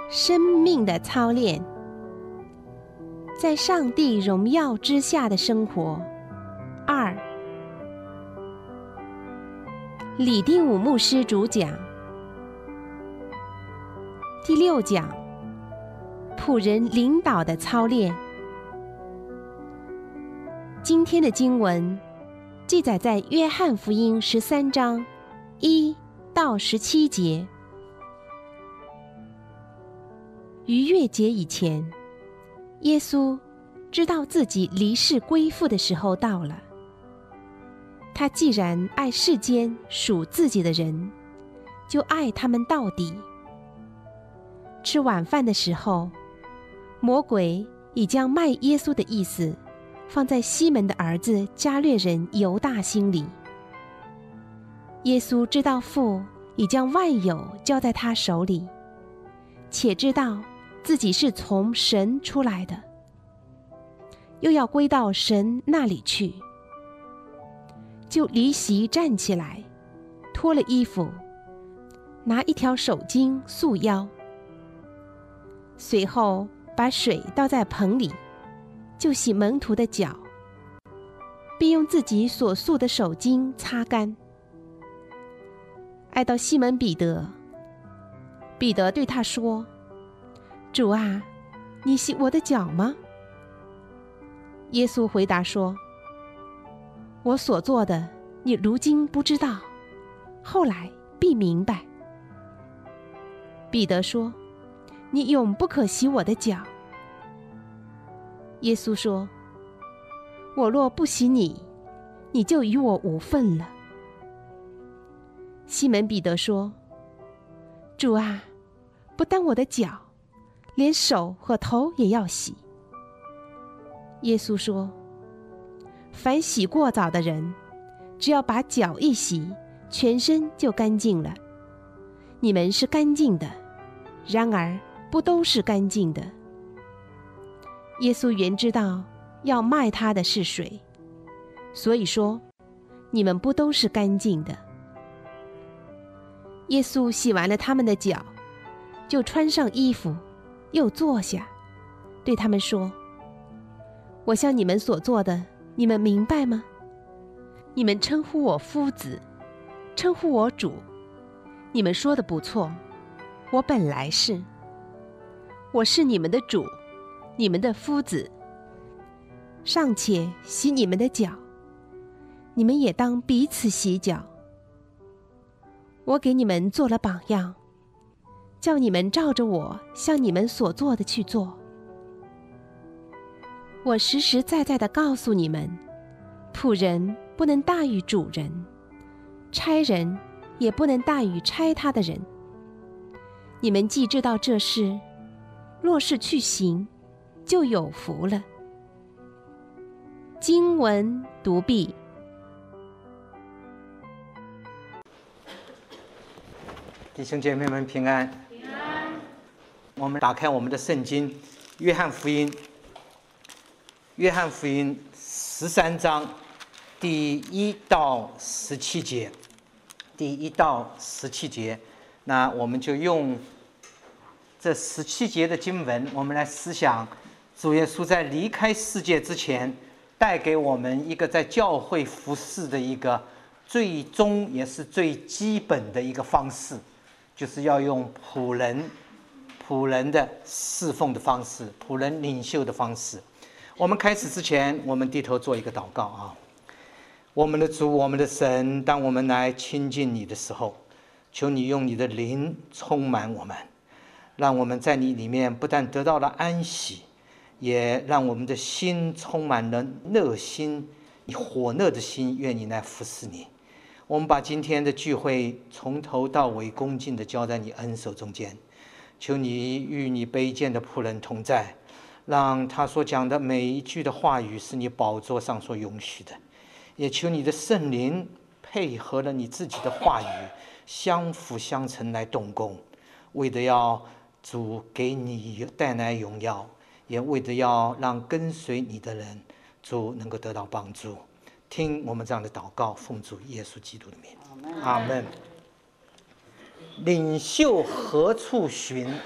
生命的操练，在上帝荣耀之下的生活。2，李定武牧师主讲。第6讲，仆人领导的操练。今天的经文记载在约翰福音13章1到17节。逾越节以前，耶稣知道自己离世归父的时候到了。他既然爱世间属自己的人，就爱他们到底。吃晚饭的时候，魔鬼已将卖耶稣的意思放在西门的儿子加略人犹大心里。耶稣知道父已将万有交在他手里，且知道自己是从神出来的，又要归到神那里去，就离席站起来，脱了衣服，拿一条手巾束腰，随后把水倒在盆里，就洗门徒的脚，并用自己所束的手巾擦干。爱到西门彼得，彼得对他说：主啊，你洗我的脚吗？耶稣回答说：我所做的，你如今不知道，后来必明白。彼得说：你永不可洗我的脚。耶稣说：我若不洗你，你就与我无分了。西门彼得说：主啊，不但我的脚，连手和头也要洗。耶稣说：凡洗过澡的人，只要把脚一洗，全身就干净了。你们是干净的，然而不都是干净的。耶稣原知道要卖他的是谁，所以说你们不都是干净的。耶稣洗完了他们的脚，就穿上衣服，又坐下，对他们说：我向你们所做的，你们明白吗？你们称呼我夫子，称呼我主，你们说的不错，我本来是。我是你们的主，你们的夫子，尚且洗你们的脚，你们也当彼此洗脚。我给你们做了榜样，叫你们照着我向你们所做的去做。我实实在在地告诉你们，仆人不能大于主人，差人也不能大于差他的人。你们既知道这事，若是去行，就有福了。经文读毕。 弟兄姐妹们平安。平安。我们打开我们的圣经，约翰福音13章第1到17节。第1到17节，那我们就用这17节的经文，我们来思想主耶稣在离开世界之前，带给我们一个在教会服事的一个最终也是最基本的一个方式，就是要用仆人的侍奉的方式，仆人领袖的方式。我们开始之前，我们低头做一个祷告啊。我们的主，我们的神，当我们来亲近你的时候，求你用你的灵充满我们，让我们在你里面不但得到了安息，也让我们的心充满了热心，你火热的心，愿意来服侍你。我们把今天的聚会从头到尾恭敬地交在你恩手中间，求你与你卑贱的仆人同在，让他所讲的每一句的话语是你宝座上所允许的，也求你的圣灵配合了你自己的话语，相辅相成来动工，为的要主给你带来荣耀，也为的要让跟随你的人主能够得到帮助。听我们这样的祷告，奉主耶稣基督的名，阿们。领袖何处寻？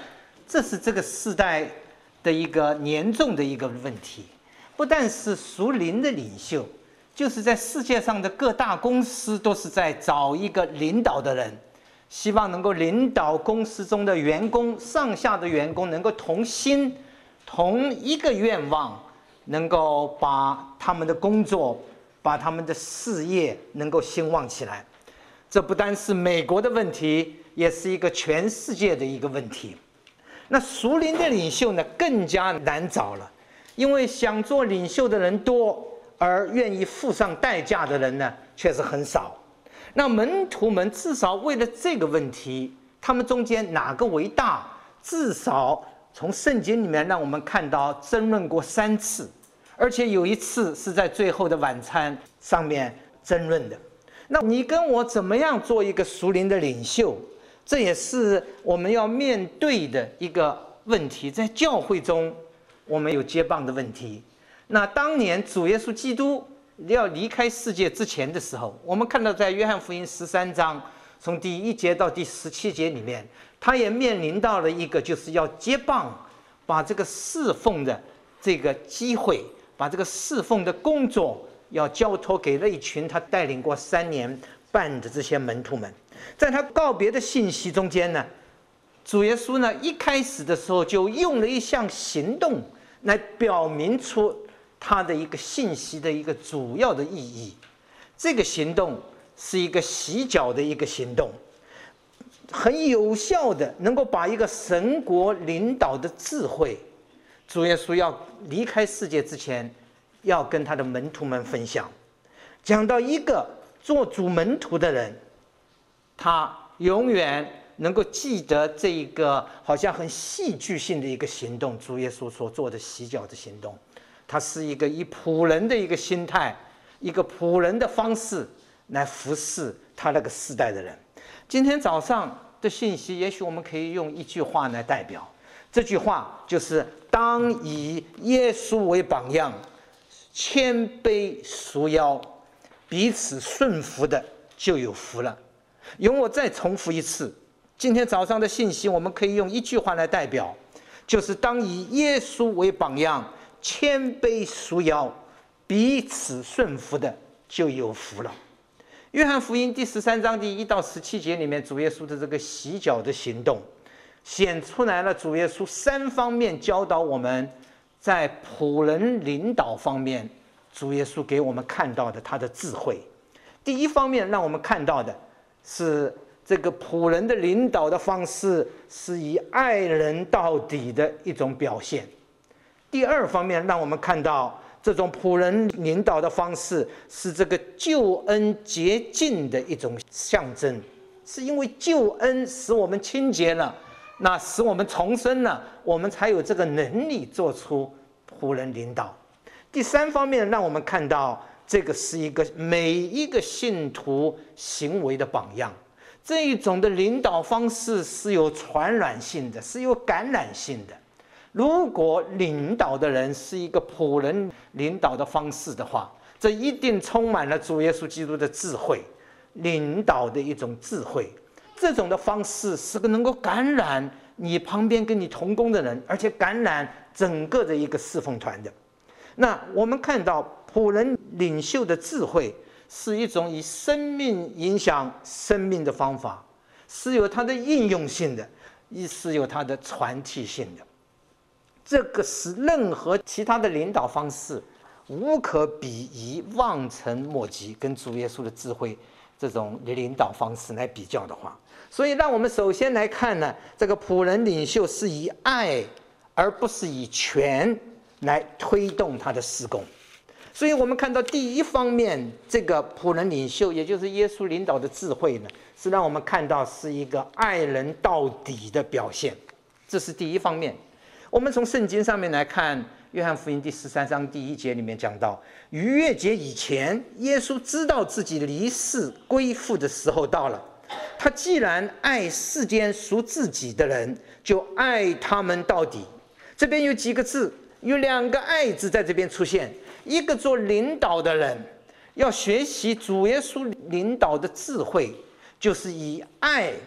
这是这个世代的一个严重的一个问题。不但是属灵的领袖，就是在世界上的各大公司都是在找一个领导的人，希望能够领导公司中的员工，上下的员工能够同心，同一个愿望，能够把他们的工作，把他们的事业能够兴旺起来。这不单是美国的问题，也是一个全世界的一个问题。那属灵的领袖呢，更加难找了，因为想做领袖的人多，而愿意付上代价的人呢，却是很少。那门徒们至少为了这个问题，他们中间哪个为大？至少从圣经里面让我们看到争论过3次，而且有一次是在最后的晚餐上面争论的。那你跟我怎么样做一个属灵的领袖？这也是我们要面对的一个问题。在教会中，我们有接棒的问题。那当年主耶稣基督要离开世界之前的时候，我们看到在约翰福音13章从第1节到第17节里面，他也面临到了一个就是要接棒，把这个侍奉的这个机会，把这个侍奉的工作要交托给了一群他带领过3年半的这些门徒们。在他告别的信息中间呢，主耶稣呢一开始的时候就用了一项行动来表明出他的一个信息的一个主要的意义。这个行动是一个洗脚的一个行动，很有效的能够把一个神国领导的智慧，主耶稣要离开世界之前要跟他的门徒们分享。讲到一个做主门徒的人，他永远能够记得这一个好像很戏剧性的一个行动，主耶稣所做的洗脚的行动，他是一个以仆人的一个心态，一个仆人的方式来服侍他那个世代的人。今天早上的信息，也许我们可以用一句话来代表，这句话就是当以耶稣为榜样，谦卑束腰，彼此顺服的就有福了。容我再重复一次，今天早上的信息我们可以用一句话来代表，就是当以耶稣为榜样，谦卑束腰，彼此顺服的就有福了。约翰福音第13章第1到17节里面，主耶稣的这个洗脚的行动显出来了主耶稣3方面教导我们在仆人领导方面，主耶稣给我们看到的他的智慧。第一方面让我们看到的是这个仆人的领导的方式是以爱人到底的一种表现。第二方面让我们看到这种仆人领导的方式是这个救恩洁净的一种象征，是因为救恩使我们清洁了，那使我们重生了，我们才有这个能力做出仆人领导。第三方面让我们看到这个是一个每一个信徒行为的榜样，这一种的领导方式是有传染性的，是有感染性的。如果领导的人是一个仆人领导的方式的话，这一定充满了主耶稣基督的智慧，领导的一种智慧。这种的方式是个能够感染你旁边跟你同工的人，而且感染整个的一个侍奉团的。那我们看到仆人领袖的智慧是一种以生命影响生命的方法，是有它的应用性的，也是有它的传递性的。这个是任何其他的领导方式无可比拟，望尘莫及，跟主耶稣的智慧这种领导方式来比较的话，所以让我们首先来看呢，这个仆人领袖是以爱而不是以权来推动他的事工。所以我们看到第一方面，这个仆人领袖也就是耶稣领导的智慧呢，是让我们看到是一个爱人到底的表现，这是第一方面。我们从圣经上面来看，约翰福音第13章第1节里面讲到，逾越节以前，耶稣知道自己离世归父的时候到了，他既然爱世间属自己的人，就爱他们到底。这边有几个字，有2个爱字在这边出现。一个做领导的人要学习主耶稣领导的智慧，就是以爱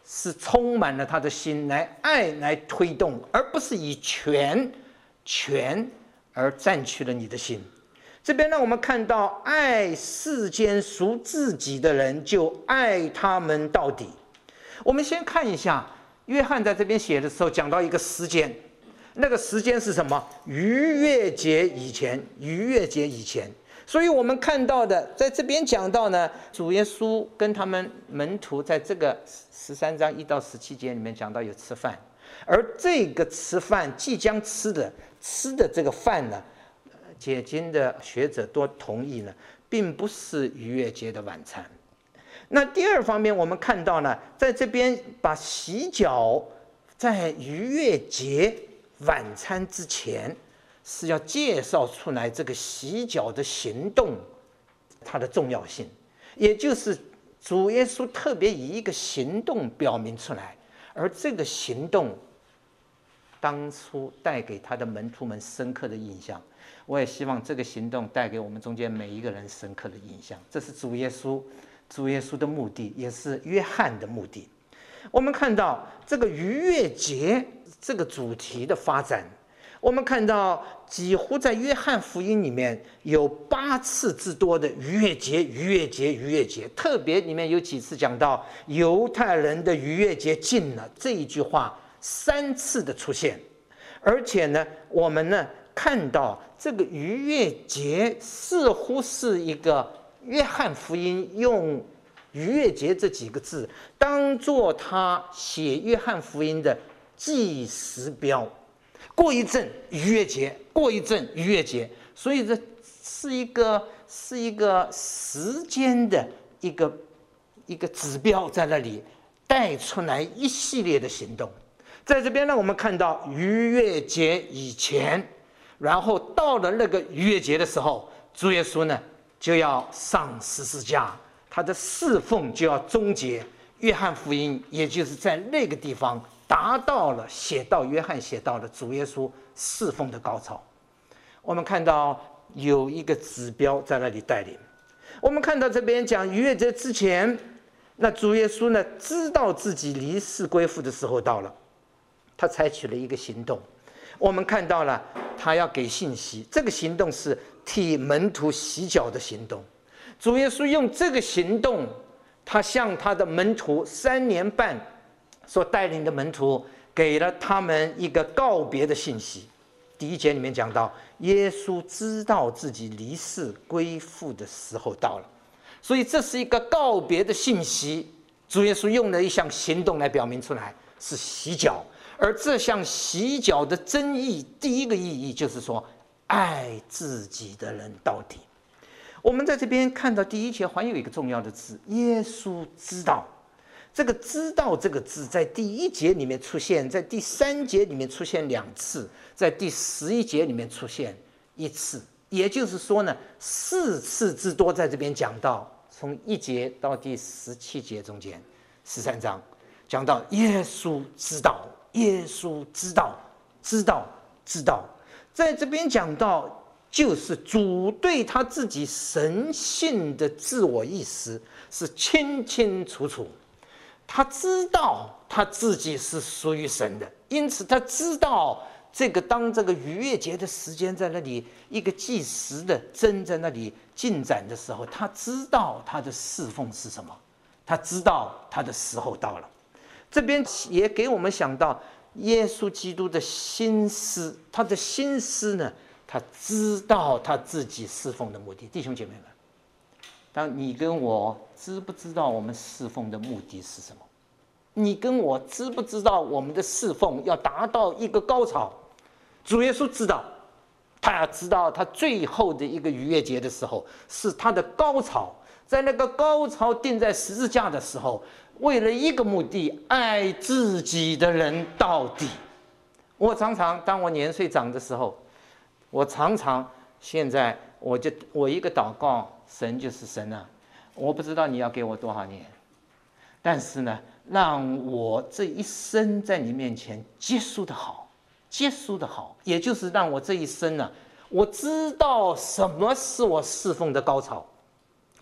是充满了他的心，来爱来推动，而不是以权而占据了你的心。这边让我们看到，爱世间属自己的人，就爱他们到底。我们先看一下，约翰在这边写的时候讲到一个时间，那个时间是什么？逾越节以前，逾越节以前。所以我们看到的，在这边讲到呢，主耶稣跟他们门徒在这个13章1到17节里面讲到有吃饭，而这个吃饭即将吃的这个饭呢，解经的学者都同意呢，并不是逾越节的晚餐。那第二方面，我们看到呢，在这边把洗脚在逾越节晚餐之前，是要介绍出来这个洗脚的行动它的重要性，也就是主耶稣特别以一个行动表明出来，而这个行动当初带给他的门徒们深刻的印象。我也希望这个行动带给我们中间每一个人深刻的印象。这是主耶稣的目的，也是约翰的目的。我们看到这个逾越节这个主题的发展，我们看到几乎在约翰福音里面有8次之多的逾越节，逾越节，逾越节。特别里面有几次讲到犹太人的逾越节近了，这一句话3次的出现。而且呢，我们呢看到这个逾越节似乎是一个约翰福音用逾越节这几个字当作他写约翰福音的计时标。过一阵逾越节，过一阵逾越节，所以这是一个时间的一个指标，在那里带出来一系列的行动。在这边呢，我们看到逾越节以前，然后到了那个逾越节的时候，主耶稣呢就要上十字架，他的侍奉就要终结。约翰福音也就是在那个地方达到了约翰写到了主耶稣侍奉的高潮。我们看到有一个指标在那里带领。我们看到这边讲逾越节之前，那主耶稣呢知道自己离世归父的时候到了，他采取了一个行动。我们看到了他要给信息，这个行动是替门徒洗脚的行动。主耶稣用这个行动，他向他的门徒3年半所带领的门徒，给了他们一个告别的信息。第1节里面讲到，耶稣知道自己离世归父的时候到了，所以这是一个告别的信息。主耶稣用了一项行动来表明出来，是洗脚。而这项洗脚的真意，第一个意义就是说，爱自己的人到底。我们在这边看到第1节还有一个重要的字，耶稣知道。这个知道这个字在第1节里面出现，在第3节里面出现2次，在第11节里面出现1次，也就是说呢，4次之多在这边讲到，从1节到第17节中间13章讲到耶稣知道，耶稣知道，知道，在这边讲到就是主对他自己神性的自我意识是清清楚楚。他知道他自己是属于神的，因此他知道当这个逾越节的时间在那里一个计时的针在那里进展的时候，他知道他的侍奉是什么，他知道他的时候到了。这边也给我们想到耶稣基督的心思，他的心思呢，他知道他自己侍奉的目的。弟兄姐妹们，当你跟我知不知道我们侍奉的目的是什么？你跟我知不知道我们的侍奉要达到一个高潮？主耶稣知道，他要知道他最后的一个逾越节的时候是他的高潮，在那个高潮钉在十字架的时候，为了一个目的，爱自己的人到底。我常常当我年岁长的时候，我常常现在我一个祷告，神就是神啊，我不知道你要给我多少年，但是呢，让我这一生在你面前结束的好，也就是让我这一生呢，我知道什么是我侍奉的高潮，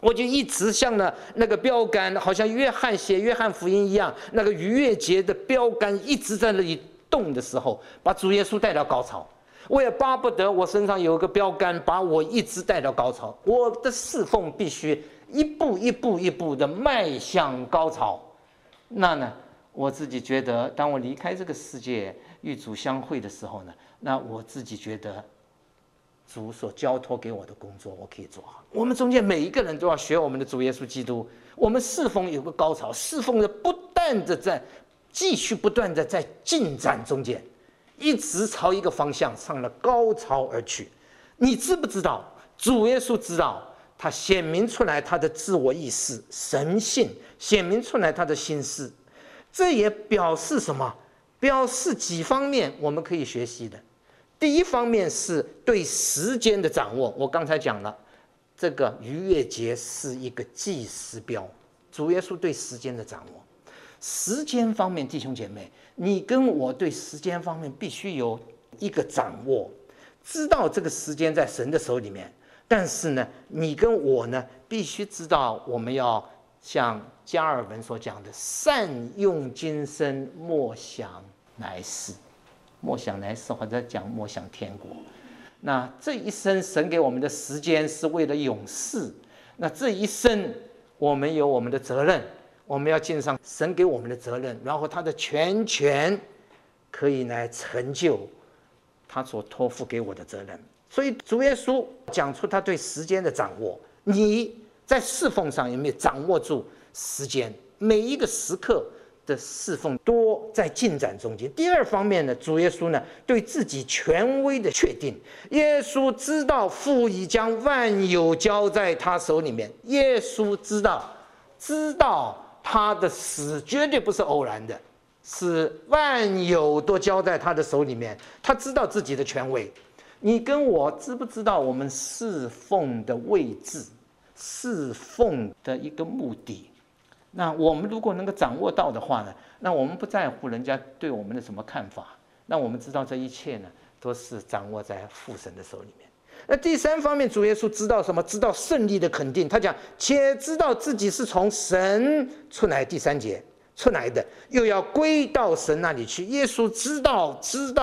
我就一直像那个标杆，好像约翰写约翰福音一样，那个逾越节的标杆一直在那里动的时候，把主耶稣带到高潮。我也巴不得我身上有个标杆，把我一直带到高潮。我的侍奉必须一步一步一步的迈向高潮。那呢，我自己觉得，当我离开这个世界与主相会的时候呢，那我自己觉得主所交托给我的工作，我可以做好。我们中间每一个人都要学我们的主耶稣基督。我们侍奉有个高潮，侍奉的不断的在继续不断的在进展中间，一直朝一个方向上了高潮而去。你知不知道？主耶稣知道，他显明出来他的自我意识、神性，显明出来他的心思。这也表示什么？表示几方面我们可以学习的。第一方面是对时间的掌握，我刚才讲了，这个逾越节是一个计时标，主耶稣对时间的掌握。时间方面，弟兄姐妹，你跟我对时间方面必须有一个掌握，知道这个时间在神的手里面。但是呢，你跟我呢，必须知道我们要像加尔文所讲的，善用今生，莫想来世。莫想来世，或者讲莫想天国。那这一生神给我们的时间是为了永世，那这一生我们有我们的责任，我们要尽上神给我们的责任，然后他的全权可以来成就他所托付给我的责任。所以主耶稣讲出他对时间的掌握，你在侍奉上有没有掌握住时间？每一个时刻的侍奉多在进展中间。第二方面呢，主耶稣呢对自己权威的确定，耶稣知道父已将万有交在他手里面，耶稣知道他的死绝对不是偶然的，是万有都交在他的手里面，他知道自己的权威。你跟我知不知道我们侍奉的位置，侍奉的一个目的？那我们如果能够掌握到的话呢，那我们不在乎人家对我们的什么看法，那我们知道这一切呢都是掌握在父神的手里面。那第三方面，主耶稣知道什么？知道胜利的肯定。他讲，且知道自己是从神出来，第3节出来的，又要归到神那里去。耶稣知道。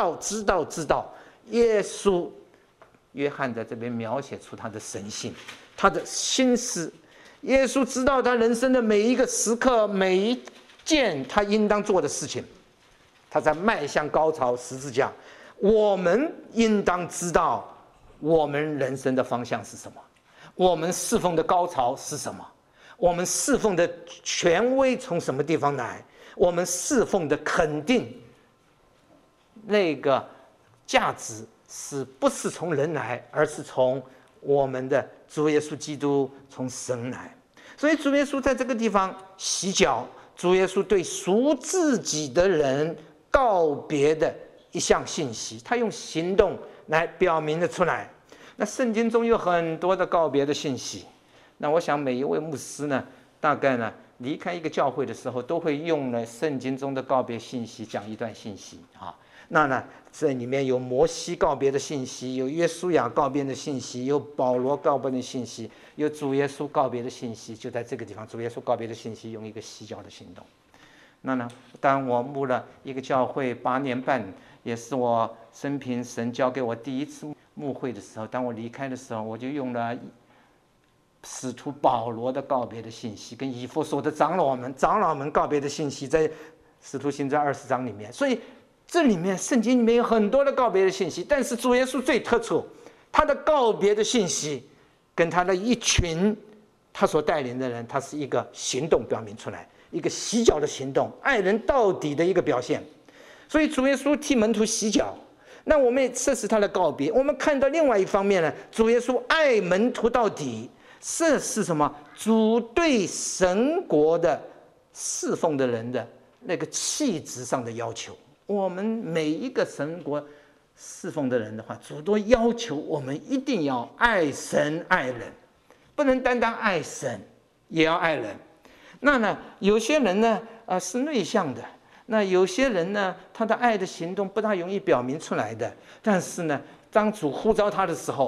耶稣，约翰在这边描写出他的神性，他的心思。耶稣知道他人生的每一个时刻，每一件他应当做的事情，他在迈向高潮十字架。我们应当知道我们人生的方向是什么，我们侍奉的高潮是什么，我们侍奉的权威从什么地方来，我们侍奉的肯定那个价值是不是从人来，而是从我们的主耶稣基督，从神来。所以主耶稣在这个地方洗脚，主耶稣对属自己的人告别的一项信息，他用行动来表明了出来。那圣经中有很多的告别的信息，那我想每一位牧师呢，大概呢离开一个教会的时候，都会用了圣经中的告别信息讲一段信息啊。那呢，这里面有摩西告别的信息，有约书亚告别的信息，有保罗告别的信息，有主耶稣告别的信息。就在这个地方，主耶稣告别的信息用一个洗脚的行动。那呢，当我牧了一个教会8年半，也是我生平神交给我第一次牧会的时候，当我离开的时候，我就用了使徒保罗的告别的信息，跟以弗所的长老们告别的信息，在使徒行传20章里面。所以这里面圣经里面有很多的告别的信息，但是主耶稣最特殊，他的告别的信息跟他的一群他所带领的人，他是一个行动表明出来，一个洗脚的行动，爱人到底的一个表现。所以主耶稣替门徒洗脚，那我们也这是他的告别。我们看到另外一方面呢，主耶稣爱门徒到底，这是什么？主对神国的侍奉的人的那个气质上的要求。我们每一个神国侍奉的人的话，主都要求我们一定要爱神爱人，不能单单爱神，也要爱人。那呢，有些人呢，是内向的，那有些人呢，他的爱的行动不大容易表明出来的。但是呢，当主呼召他的时候，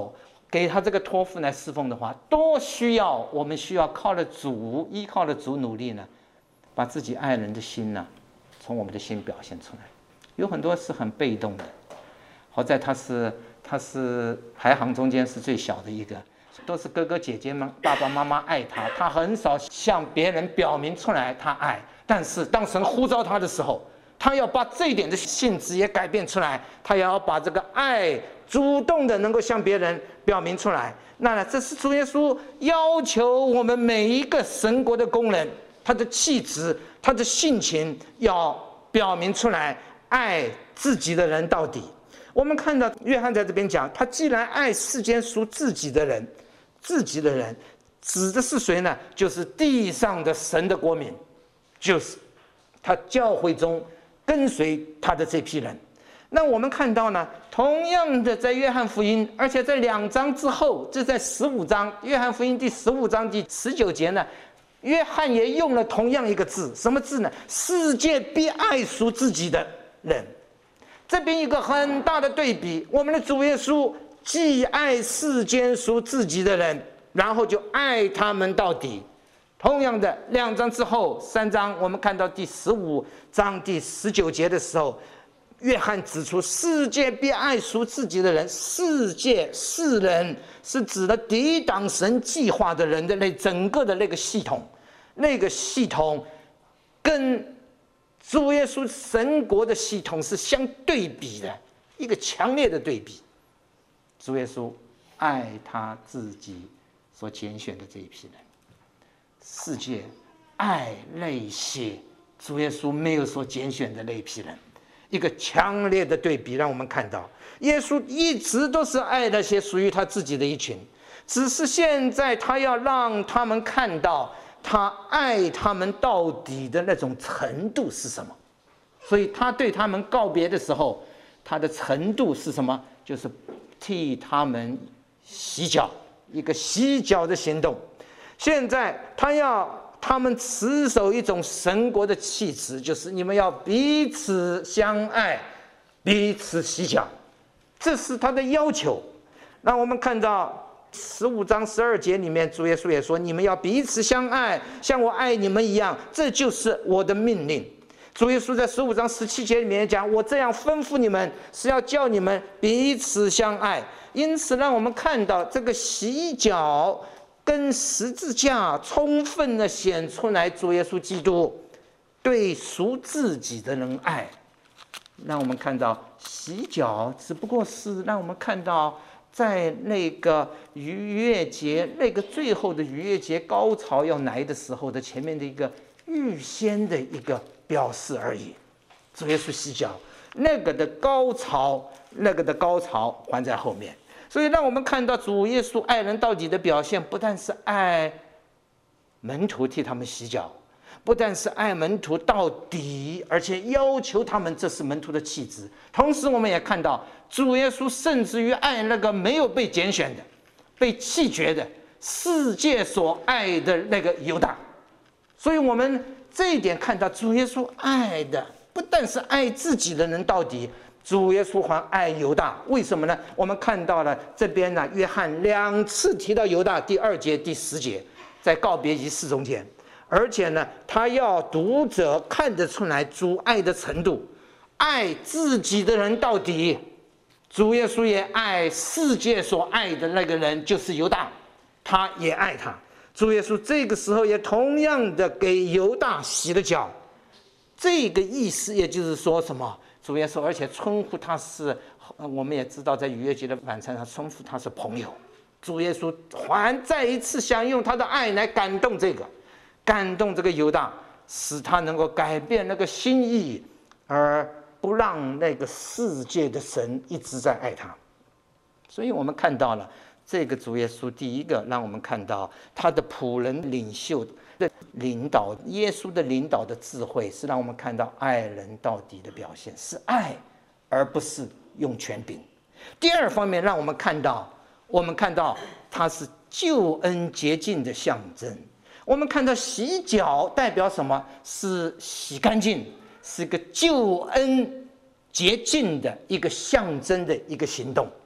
给他这个托付来侍奉的话，我们需要靠了主，依靠了主努力呢，把自己爱人的心呢，从我们的心表现出来。有很多是很被动的，好在他是排行中间是最小的一个，都是哥哥姐姐们、爸爸妈妈爱他，他很少向别人表明出来他爱。但是当神呼召他的时候，他要把这一点的性质也改变出来，他也要把这个爱主动的能够向别人表明出来。那这是主耶稣要求我们每一个神国的工人，他的气质、他的性情要表明出来，爱自己的人到底。我们看到约翰在这边讲，他既然爱世间属自己的人，指的是谁呢？就是地上的神的国民，就是他教会中跟随他的这批人。那我们看到呢，同样的在约翰福音，而且在2章之后，这在15章，约翰福音第15章第19节呢，约翰也用了同样一个字，什么字呢？世界必爱属自己的人。这边一个很大的对比，我们的主耶稣既爱世间属自己的人，然后就爱他们到底。同样的2章之后3章，我们看到第15章第19节的时候，约翰指出世界必爱属自己的人。世人是指的抵挡神计划的人的整个的那个系统，跟主耶稣神国的系统是相对比的，一个强烈的对比。主耶稣爱他自己所拣选的这一批人，世界爱那些主耶稣没有所拣选的那一批人，一个强烈的对比，让我们看到耶稣一直都是爱那些属于他自己的一群，只是现在他要让他们看到他爱他们到底的那种程度是什么。所以他对他们告别的时候，他的程度是什么？就是替他们洗脚，一个洗脚的行动。现在他要他们持守一种神国的气质，就是你们要彼此相爱，彼此洗脚，这是他的要求。那我们看到15章12节里面，主耶稣也说，你们要彼此相爱，像我爱你们一样，这就是我的命令。主耶稣在15章17节里面讲，我这样吩咐你们，是要叫你们彼此相爱。因此让我们看到这个洗脚跟十字架充分的显出来主耶稣基督对属自己的人爱。让我们看到洗脚只不过是让我们看到在那个逾越节，那个最后的逾越节高潮要来的时候的前面的一个预先的一个表示而已。主耶稣洗脚，那个的高潮还在后面。所以让我们看到主耶稣爱人到底的表现，不但是爱门徒替他们洗脚，不但是爱门徒到底，而且要求他们，这是门徒的气质。同时我们也看到主耶稣甚至于爱那个没有被拣选的、被弃绝的世界所爱的那个犹大。所以我们这一点看到主耶稣爱的不但是爱自己的人到底，主耶稣还爱犹大。为什么呢？我们看到了这边呢，约翰2次提到犹大，第2节、第10节，在告别仪式中间。而且呢，他要读者看得出来主爱的程度，爱自己的人到底。主耶稣也爱世界所爱的那个人，就是犹大，他也爱他。主耶稣这个时候也同样的给犹大洗了脚。这个意思也就是说什么？主耶稣而且称呼他是，我们也知道在逾越节的晚餐上称呼他是朋友。主耶稣还再一次想用他的爱来感动这个犹大，使他能够改变那个心意，而不让那个世界的神一直在爱他。所以我们看到了这个主耶稣，第一个让我们看到他的仆人领袖的领导，耶稣的领导的智慧，是让我们看到爱人到底的表现，是爱而不是用权柄。第二方面让我们看到他是救恩洁净的象征。我们看到洗脚代表什么？是洗干净，是个救恩洁净的一个象征的一个行动。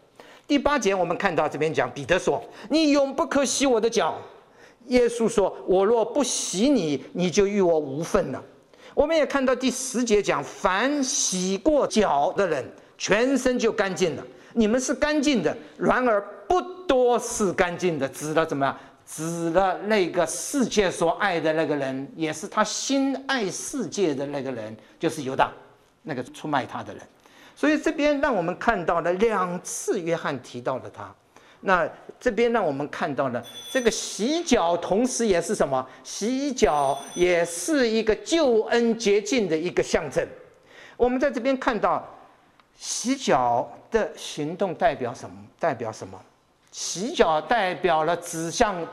第8节我们看到这边讲，彼得说：“你永不可洗我的脚。”耶稣说：“我若不洗你，你就与我无分了。”我们也看到第10节讲，凡洗过脚的人，全身就干净了。你们是干净的，然而不多是干净的，指了怎么样？指了那个世界所爱的那个人，也是他心爱世界的那个人，就是犹大，那个出卖他的人。所以这边让我们看到了2次约翰提到了他。那这边让我们看到了这个洗脚，同时也是什么？洗脚也是一个救恩洁净的一个象征。我们在这边看到洗脚的行动代表什么？代表什么？洗脚代表了指向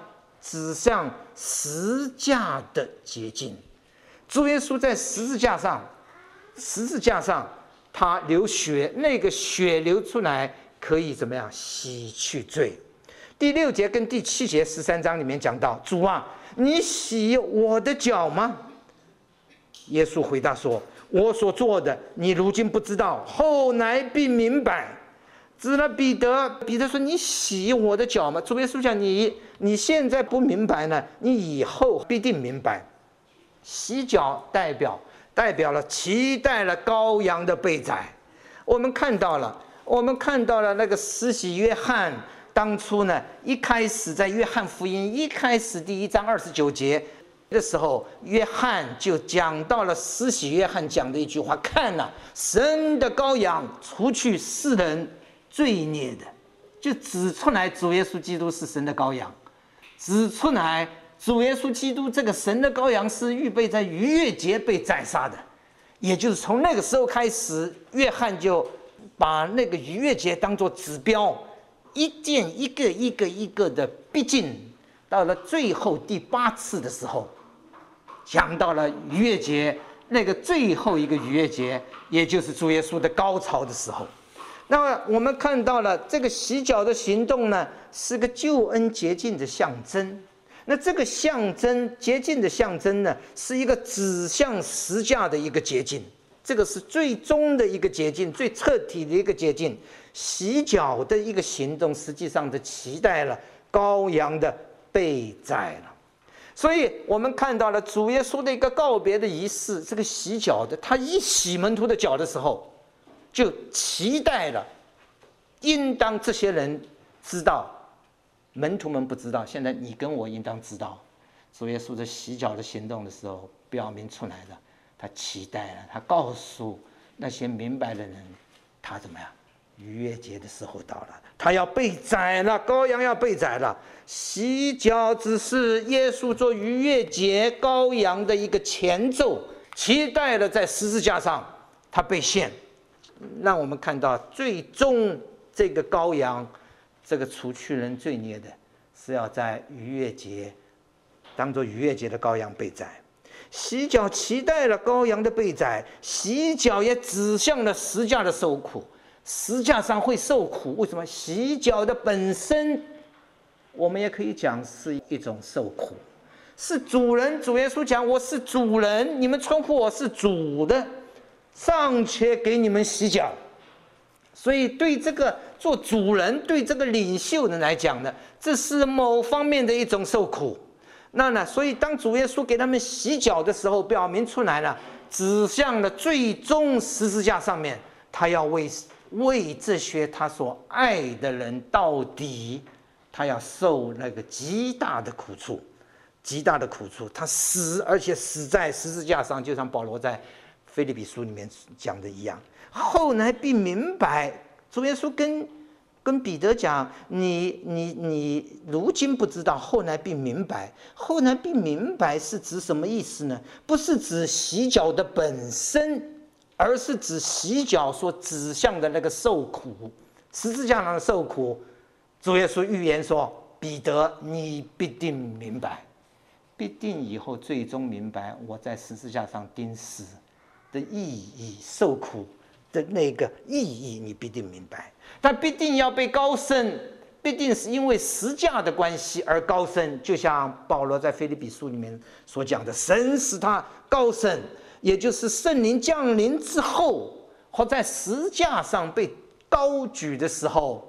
十架的洁净。主耶稣在十字架上，他流血，那个血流出来可以怎么样？洗去罪。第6节跟第7节13章里面讲到：“主啊，你洗我的脚吗？”耶稣回答说：“我所做的，你如今不知道，后来必明白。”指了彼得，彼得说：“你洗我的脚吗？”主耶稣讲：“你现在不明白呢，你以后必定明白。”洗脚代表了期待了羔羊的被宰。我们看到了那个施洗约翰，当初呢，一开始在约翰福音一开始第1章29节的时候，约翰就讲到了施洗约翰讲的一句话：“看哪，神的羔羊，除去世人罪孽的。”就指出来主耶稣基督是神的羔羊，指出来主耶稣基督这个神的羔羊是预备在逾越节被宰杀的。也就是从那个时候开始，约翰就把那个逾越节当作指标，一件一个的逼近，到了最后第8次的时候，讲到了逾越节，那个最后一个逾越节，也就是主耶稣的高潮的时候。那么我们看到了这个洗脚的行动呢，是个救恩洁净的象征。那这个象征洁净的象征呢，是一个指向十架的一个洁净，这个是最终的一个洁净，最彻底的一个洁净。洗脚的一个行动，实际上的期待了羔羊的被宰了。所以我们看到了主耶稣的一个告别的仪式，这个洗脚的，他一洗门徒的脚的时候，就期待了，应当这些人知道。门徒们不知道，现在你跟我应当知道，主耶稣在洗脚的行动的时候表明出来了，他期待了，他告诉那些明白的人，他怎么样？逾越节的时候到了，他要被宰了，羔羊要被宰了。洗脚只是耶稣做逾越节羔羊的一个前奏，期待了在十字架上他被献，让我们看到最终这个羔羊。这个除去人罪孽的，是要在逾越节当作逾越节的羔羊被宰。洗脚期待了羔羊的被宰，洗脚也指向了十架的受苦。十架上会受苦，为什么？洗脚的本身，我们也可以讲是一种受苦，是主人。主耶稣讲：“我是主人，你们称呼我是主的，尚且给你们洗脚。”所以对这个做主人，对这个领袖人来讲呢，这是某方面的一种受苦。所以当主耶稣给他们洗脚的时候，表明出来了，指向了最终十字架上面，他要为这些他所爱的人到底，他要受那个极大的苦楚，极大的苦楚。他死，而且死在十字架上，就像保罗在腓立比书里面讲的一样。后来必明白，主耶稣跟彼得讲：“你如今不知道，后来必明白。后来必明白是指什么意思呢？不是指洗脚的本身，而是指洗脚所指向的那个受苦，十字架上的受苦。主耶稣预言说：彼得，你必定明白，必定以后最终明白我在十字架上钉死的意义，受苦的那个意义，你必定明白。他必定要被高升，必定是因为十架的关系而高升。就像保罗在腓立比书里面所讲的，神使他高升，也就是圣灵降临之后，或在十架上被高举的时候，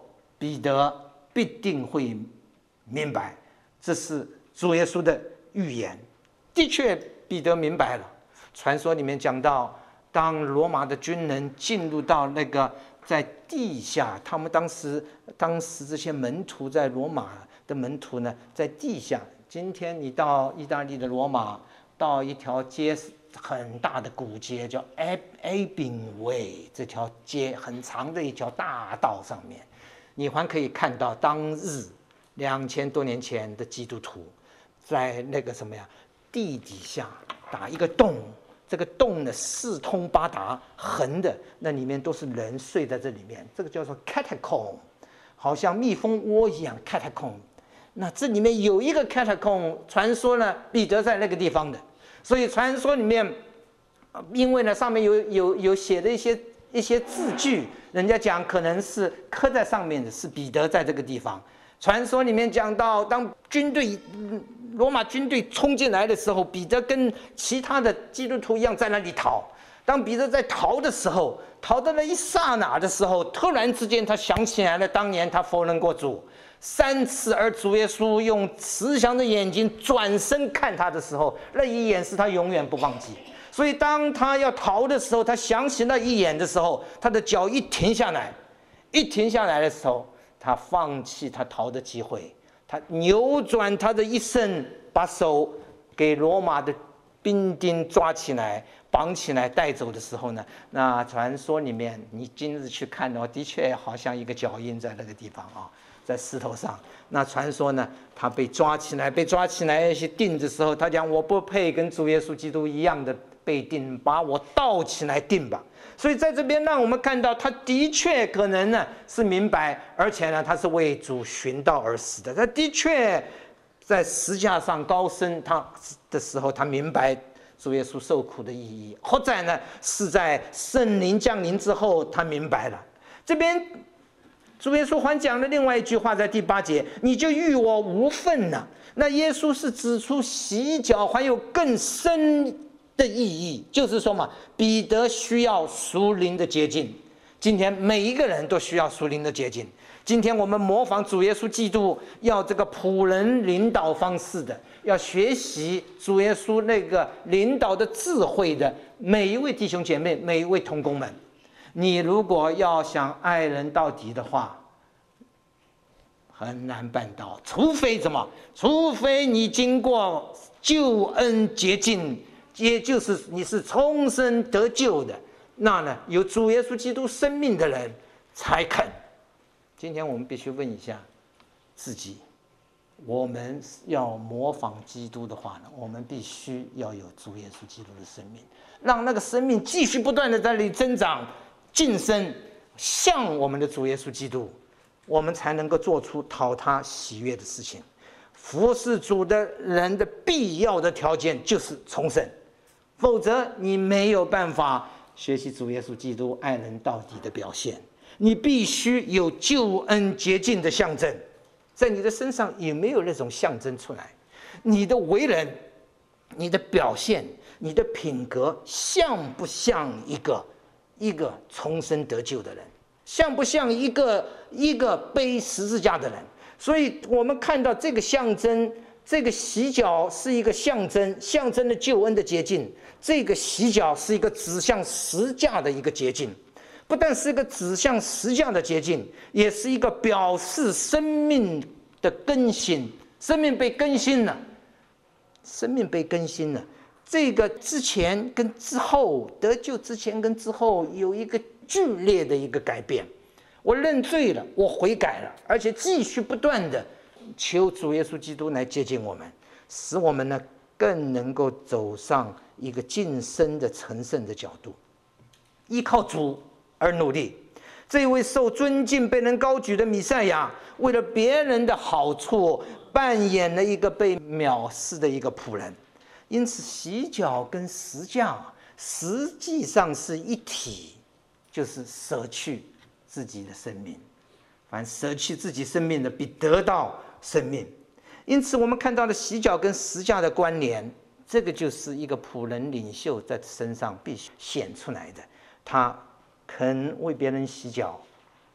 彼得必定会明白，这是主耶稣的预言。的确，彼得明白了。传说里面讲到，当罗马的军人进入到那个在地下，他们当时这些门徒在罗马的门徒呢，在地下。今天你到意大利的罗马，到一条街很大的古街叫 Appian Way， 这条街很长的一条大道上面，你还可以看到当日2000多年前的基督徒在那个什么呀地底下打一个洞。这个洞呢四通八达，横的，那里面都是人睡在这里面，这个叫做 catacomb， 好像蜜蜂窝一样 catacomb。那这里面有一个 catacomb， 传说呢彼得在那个地方的，所以传说里面，因为呢上面有写的一些字句，人家讲可能是刻在上面的，是彼得在这个地方。传说里面讲到，当罗马军队冲进来的时候，彼得跟其他的基督徒一样在那里逃。当彼得在逃的时候，逃到那一刹那的时候，突然之间他想起来了，当年他否认过主3次，而主耶稣用慈祥的眼睛转身看他的时候，那一眼是他永远不忘记。所以当他要逃的时候，他想起那一眼的时候，他的脚一停下来的时候，他放弃他逃的机会，他扭转他的一生，把手给罗马的兵丁抓起来、绑起来带走的时候呢，那传说里面你今日去看的话，的确好像一个脚印在那个地方啊，在石头上。那传说呢，他被抓起来去钉的时候，他讲我不配跟主耶稣基督一样的被钉，把我倒起来钉吧。所以在这边让我们看到，他的确可能呢是明白，而且呢他是为主寻道而死的。他的确在十字架上高升他的时候，他明白主耶稣受苦的意义。或者呢是在圣灵降临之后，他明白了。这边主耶稣还讲了另外一句话，在第8节，你就与我无份了。那耶稣是指出洗脚还有更深的意义，就是说嘛，彼得需要属灵的洁净。今天每一个人都需要属灵的洁净。今天我们模仿主耶稣基督，要这个仆人领导方式的，要学习主耶稣那个领导的智慧的每一位弟兄姐妹、每一位同工们，你如果要想爱人到底的话，很难办到，除非你经过救恩洁净，也就是你是重生得救的，那呢有主耶稣基督生命的人才肯。今天我们必须问一下自己，我们要模仿基督的话呢，我们必须要有主耶稣基督的生命，让那个生命继续不断的在那里增长晋升，像我们的主耶稣基督，我们才能够做出讨他喜悦的事情。服侍主的人的必要的条件就是重生，否则你没有办法学习主耶稣基督爱人到底的表现。你必须有救恩洁净的象征，在你的身上也没有那种象征出来。你的为人、你的表现、你的品格，像不像一个重生得救的人？像不像一个背十字架的人？所以我们看到这个象征，这个洗脚是一个象征，象征的救恩的洁净。这个洗脚是一个指向十架的一个洁净。不但是一个指向实相的捷径，也是一个表示生命的更新。生命被更新了，这个之前跟之后，得救之前跟之后有一个剧烈的一个改变。我认罪了，我悔改了，而且继续不断的求主耶稣基督来接近我们，使我们呢更能够走上一个晋升的成圣的角度，依靠主而努力。这位受尊敬被人高举的弥赛亚，为了别人的好处扮演了一个被藐视的一个仆人。因此洗脚跟十架实际上是一体，就是舍去自己的生命。凡舍去自己生命的，必得到生命。因此我们看到了洗脚跟十架的关联，这个就是一个仆人领袖在身上必须显出来的。他肯为别人洗脚，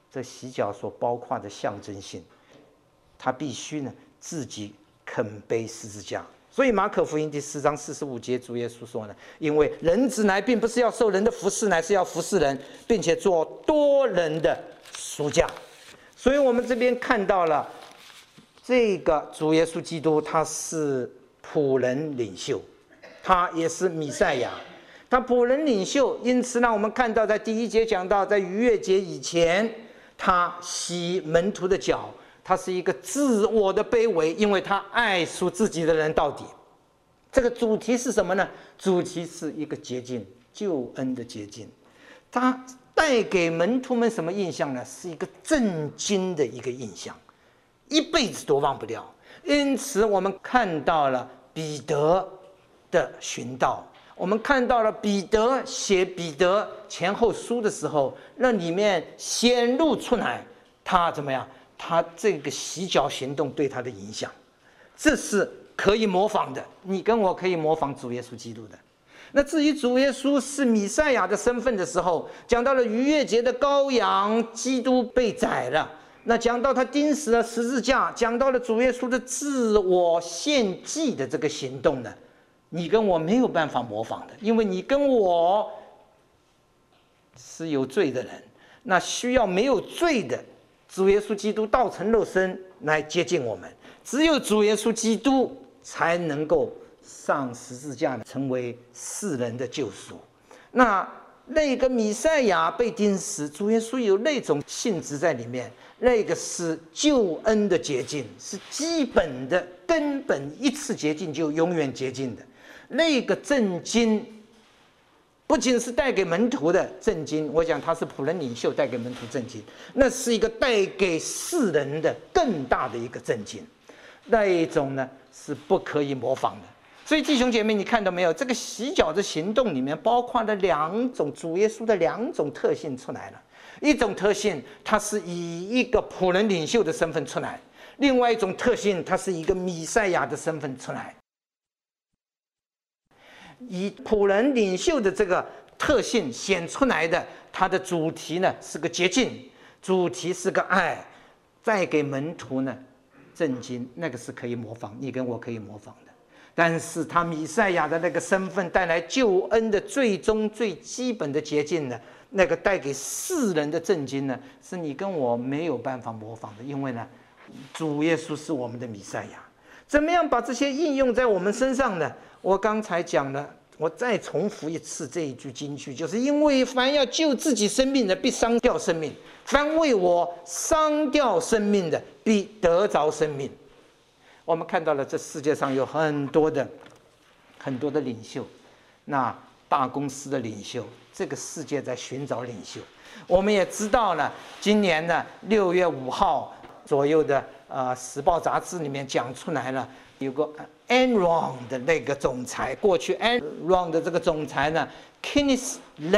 这洗脚所包括的象征性，他必须呢自己肯背十字架。所以马可福音第4章45节，主耶稣说呢，因为人子来并不是要受人的服侍，乃是要服侍人，并且做多人的赎价。所以我们这边看到了这个主耶稣基督，他是仆人领袖，他也是弥赛亚，他仆人领袖，因此让我们看到在第1节讲到，在逾越节以前，他洗门徒的脚，他是一个自我的卑微，因为他爱属自己的人到底。这个主题是什么呢？主题是一个捷径，救恩的捷径。他带给门徒们什么印象呢？是一个震惊的一个印象，一辈子都忘不了。因此我们看到了彼得的寻道，我们看到了彼得写彼得前后书的时候，那里面显露出来他怎么样，他这个洗脚行动对他的影响，这是可以模仿的，你跟我可以模仿主耶稣基督的。那至于主耶稣是弥赛亚的身份的时候，讲到了逾越节的羔羊，基督被宰了，那讲到他钉死了十字架，讲到了主耶稣的自我献祭的这个行动呢，你跟我没有办法模仿的，因为你跟我是有罪的人，那需要没有罪的主耶稣基督道成肉身来接近我们，只有主耶稣基督才能够上十字架，成为世人的救赎。那个弥赛亚被钉死，主耶稣有那种性质在里面，那个是救恩的捷径，是基本的根本，一次捷径就永远捷径的。那个震惊不仅是带给门徒的震惊，我讲他是仆人领袖带给门徒震惊，那是一个带给世人的更大的一个震惊，那一种呢是不可以模仿的。所以弟兄姐妹，你看到没有？这个洗脚的行动里面包括了两种主耶稣的两种特性出来了。一种特性，他是以一个仆人领袖的身份出来；另外一种特性，他是一个弥赛亚的身份出来。以仆人领袖的这个特性显出来的，它的主题呢是个捷径，主题是个爱，再给门徒呢震惊，那个是可以模仿，你跟我可以模仿的。但是他弥赛亚的那个身份带来救恩的最终最基本的捷径呢，那个带给世人的震惊呢，是你跟我没有办法模仿的。因为呢，主耶稣是我们的弥赛亚。怎么样把这些应用在我们身上呢？我刚才讲了，我再重复一次这一句金句，就是因为凡要救自己生命的，必伤掉生命；凡为我伤掉生命的，必得着生命。我们看到了这世界上有很多的领袖，那大公司的领袖，这个世界在寻找领袖。我们也知道呢，今年呢6月5号左右的时报杂志里面讲出来了，有个 Enron 的那个总裁，过去 Enron 的这个总裁呢 Kenneth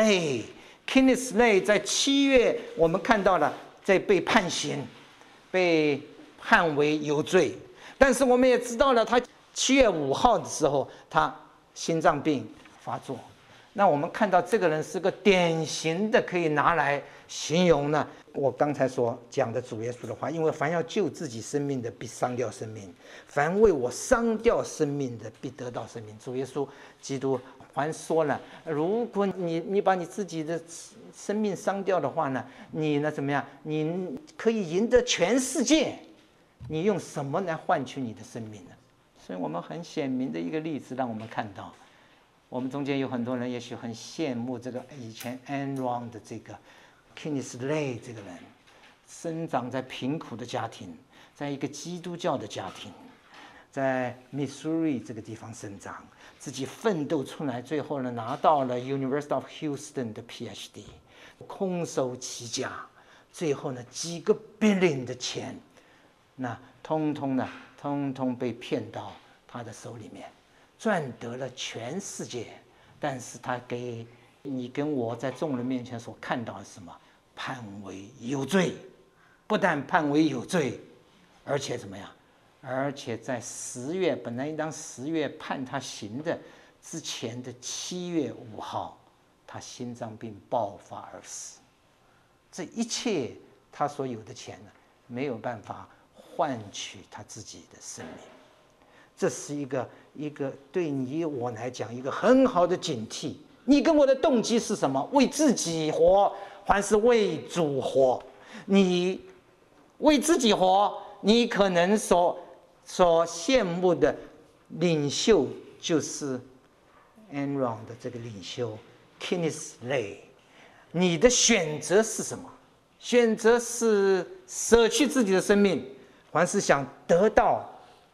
Lay 在7月我们看到了在被判刑，被判为有罪。但是我们也知道了，他7月5号的时候，他心脏病发作。那我们看到这个人是个典型的可以拿来形容呢，我刚才所讲的主耶稣的话，因为凡要救自己生命的，必伤掉生命；凡为我伤掉生命的，必得到生命。主耶稣基督还说了，如果你把你自己的生命伤掉的话呢，你呢怎么样？你可以赢得全世界。你用什么来换取你的生命呢？所以我们很显明的一个例子让我们看到，我们中间有很多人也许很羡慕这个以前 Enron 的这个 Kenneth Lay 这个人，生长在贫苦的家庭，在一个基督教的家庭，在 Missouri 这个地方生长，自己奋斗出来，最后呢拿到了 University of Houston 的 PhD， 空手起家，最后呢几个 billion 的钱，那通通被骗到他的手里面，赚得了全世界。但是他给你跟我在众人面前所看到的是什么？判为有罪，不但判为有罪，而且怎么样？而且在10月，本来应当10月判他刑的之前的7月5号，他心脏病爆发而死。这一切他所有的钱呢，没有办法换取他自己的生命。这是一个对你我来讲一个很好的警惕。你跟我的动机是什么？为自己活，还是为主活？你为自己活，你可能所羡慕的领袖就是 Enron 的这个领袖 Kenneth Lay。你的选择是什么？选择是舍去自己的生命，还是想得到，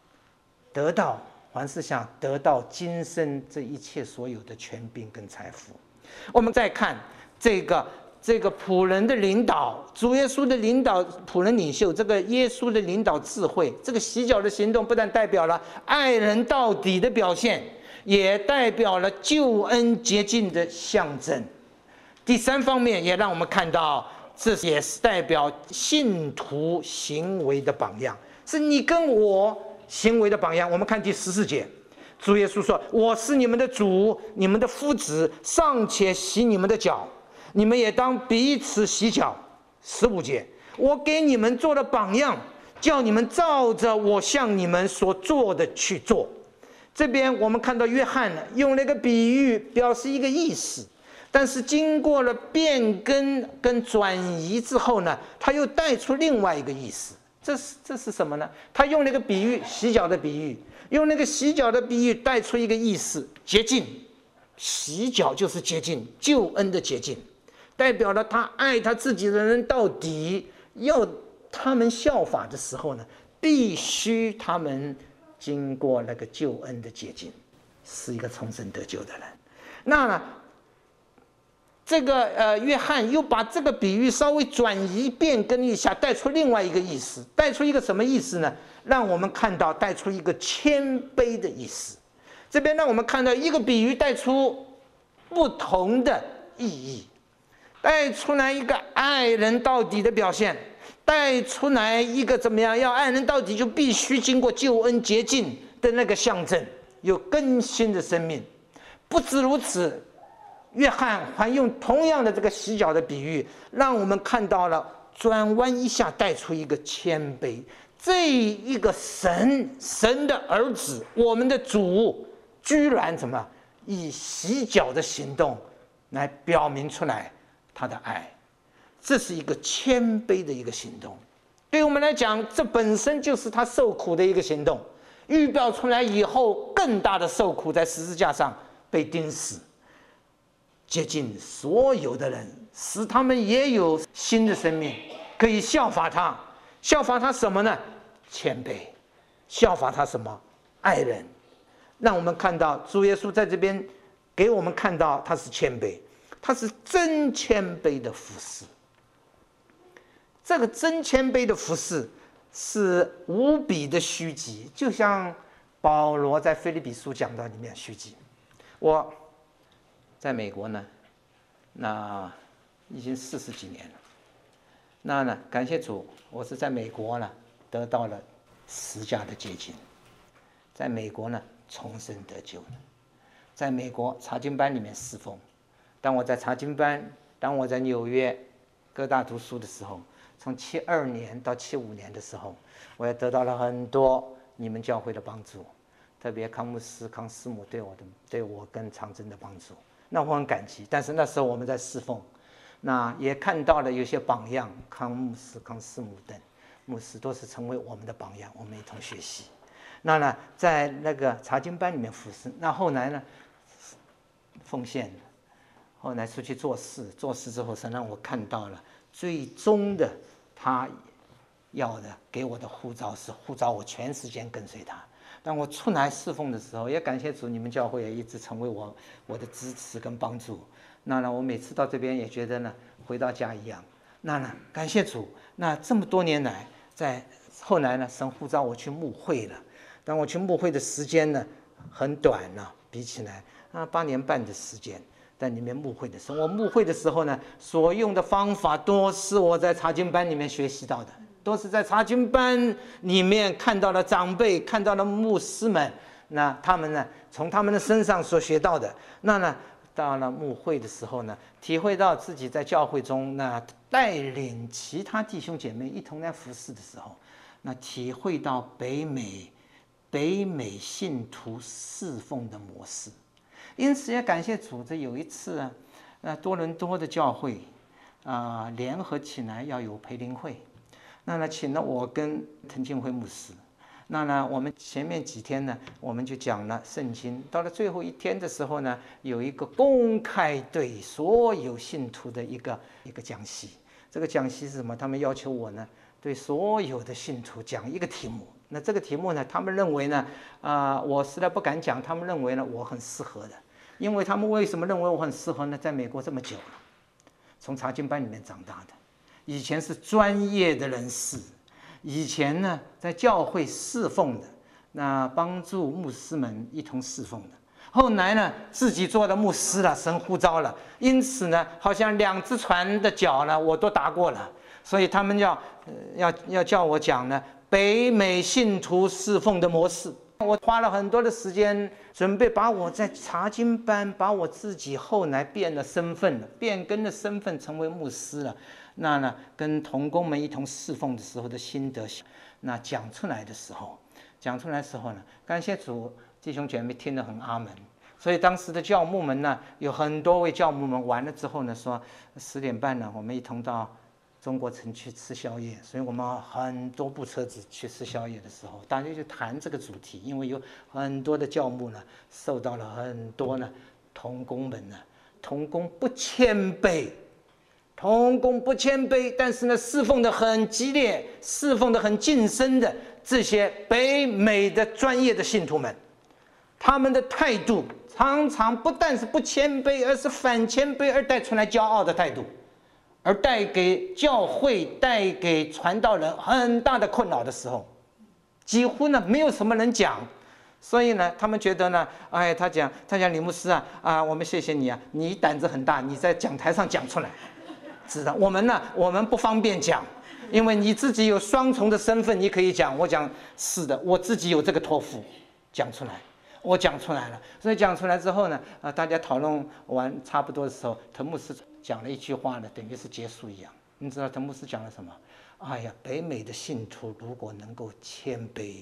还是想得到今生这一切所有的权柄跟财富？我们再看这个仆人的领导，主耶稣的领导，仆人领袖，这个耶稣的领导智慧，这个洗脚的行动不但代表了爱人到底的表现，也代表了救恩洁净的象征。第三方面也让我们看到，这也是代表信徒行为的榜样，是你跟我行为的榜样。我们看第14节，主耶稣说：“我是你们的主，你们的夫子，尚且洗你们的脚，你们也当彼此洗脚。”15节，我给你们做了榜样，叫你们照着我向你们所做的去做。这边我们看到约翰用了一个比喻，表示一个意思。但是经过了变更跟转移之后呢，他又带出另外一个意思。这是什么呢？他用了一个比喻，洗脚的比喻，用那个洗脚的比喻带出一个意思，洁净。洗脚就是洁净，救恩的洁净，代表了他爱他自己的人到底，要他们效法的时候呢，必须他们经过那个救恩的洁净，是一个重生得救的人。那呢，这个约翰又把这个比喻稍微转移变更一下，带出另外一个意思，带出一个什么意思呢？让我们看到带出一个谦卑的意思。这边让我们看到一个比喻带出不同的意义，带出来一个爱人到底的表现，带出来一个怎么样？要爱人到底就必须经过救恩洁净的那个象征，有更新的生命。不止如此，约翰还用同样的这个洗脚的比喻，让我们看到了转弯一下带出一个谦卑。这一个神的儿子，我们的主，居然怎么以洗脚的行动来表明出来他的爱，这是一个谦卑的一个行动。对我们来讲，这本身就是他受苦的一个行动，预表出来以后更大的受苦，在十字架上被钉死，接近所有的人，使他们也有新的生命，可以效法他。效法他什么呢？谦卑。效法他什么？爱人。让我们看到主耶稣在这边给我们看到他是谦卑，他是真谦卑的服侍。这个真谦卑的服侍是无比的虚极，就像保罗在腓立比书讲到里面虚极。我在美国呢，那已经40几年了。那呢，感谢主，我是在美国呢得到了十架的洁净，在美国呢重生得救了，在美国查经班里面侍奉。当我在查经班，当我在纽约哥大读书的时候，从72年到75年的时候，我也得到了很多你们教会的帮助，特别康牧师、康师母对我跟长征的帮助，那我很感激。但是那时候我们在侍奉，那也看到了有些榜样，康牧师、康师母等牧师都是成为我们的榜样，我们一同学习。那呢，在那个查经班里面服侍，那后来呢，奉献，后来出去做事之后，神让我看到了最终的他要的给我的呼召是呼召我全时间跟随他。当我出来侍奉的时候，也感谢主，你们教会也一直成为我的支持跟帮助。那呢，我每次到这边也觉得呢，回到家一样。那呢，感谢主。那这么多年来，在后来呢，神呼召我去牧会了。当我去牧会的时间呢，很短了，比起来8年半的时间，在里面牧会的时候，我牧会的时候呢，所用的方法都是我在查经班里面学习到的，都是在查经班里面看到了长辈，看到了牧师们，那他们呢，从他们的身上所学到的。那呢， 到了牧会的时候呢，体会到自己在教会中那带领其他弟兄姐妹一同来服侍的时候，那体会到北美信徒侍奉的模式。因此也感谢主，这有一次多伦多的教会联合起来要有培灵会，那请了我跟滕庆辉牧师。那我们前面几天呢，我们就讲了圣经。到了最后一天的时候呢，有一个公开对所有信徒的一个讲习。这个讲习是什么？他们要求我呢，对所有的信徒讲一个题目。那这个题目呢，他们认为呢，我实在不敢讲，他们认为呢，我很适合的。因为他们为什么认为我很适合呢？在美国这么久了，从查经班里面长大的，以前是专业的人士。以前呢，在教会侍奉的，那帮助牧师们一同侍奉的。后来呢，自己做了牧师了，神呼召了，因此呢，好像2只船的脚呢，我都打过了。所以他们要叫我讲呢，北美信徒侍奉的模式。我花了很多的时间准备，把我在查经班，把我自己后来变了身份了，变更了身份，成为牧师了。那呢，跟同工们一同侍奉的时候的心得，那讲出来的时候呢，感谢主，弟兄姐妹听得很阿门。所以当时的教牧们呢，有很多位教牧们完了之后呢，说10点半呢，我们一同到中国城去吃宵夜。所以我们很多部车子去吃宵夜的时候，大家就谈这个主题，因为有很多的教牧呢，受到了很多呢同工们呢，同工不谦卑，但是呢，侍奉的很激烈，侍奉的很近身的这些北美的专业的信徒们，他们的态度常常不但是不谦卑，而是反谦卑，而带出来骄傲的态度，而带给教会、带给传道人很大的困扰的时候，几乎呢没有什么人讲。所以呢，他们觉得呢，他讲李牧师我们谢谢你你胆子很大，你在讲台上讲出来。知道我们不方便讲，因为你自己有双重的身份，你可以讲。我讲是的，我自己有这个托付，讲出来，我讲出来了。所以讲出来之后呢，大家讨论完差不多的时候，滕牧师讲了一句话呢，等于是结束一样。你知道滕牧师讲了什么？北美的信徒如果能够谦卑，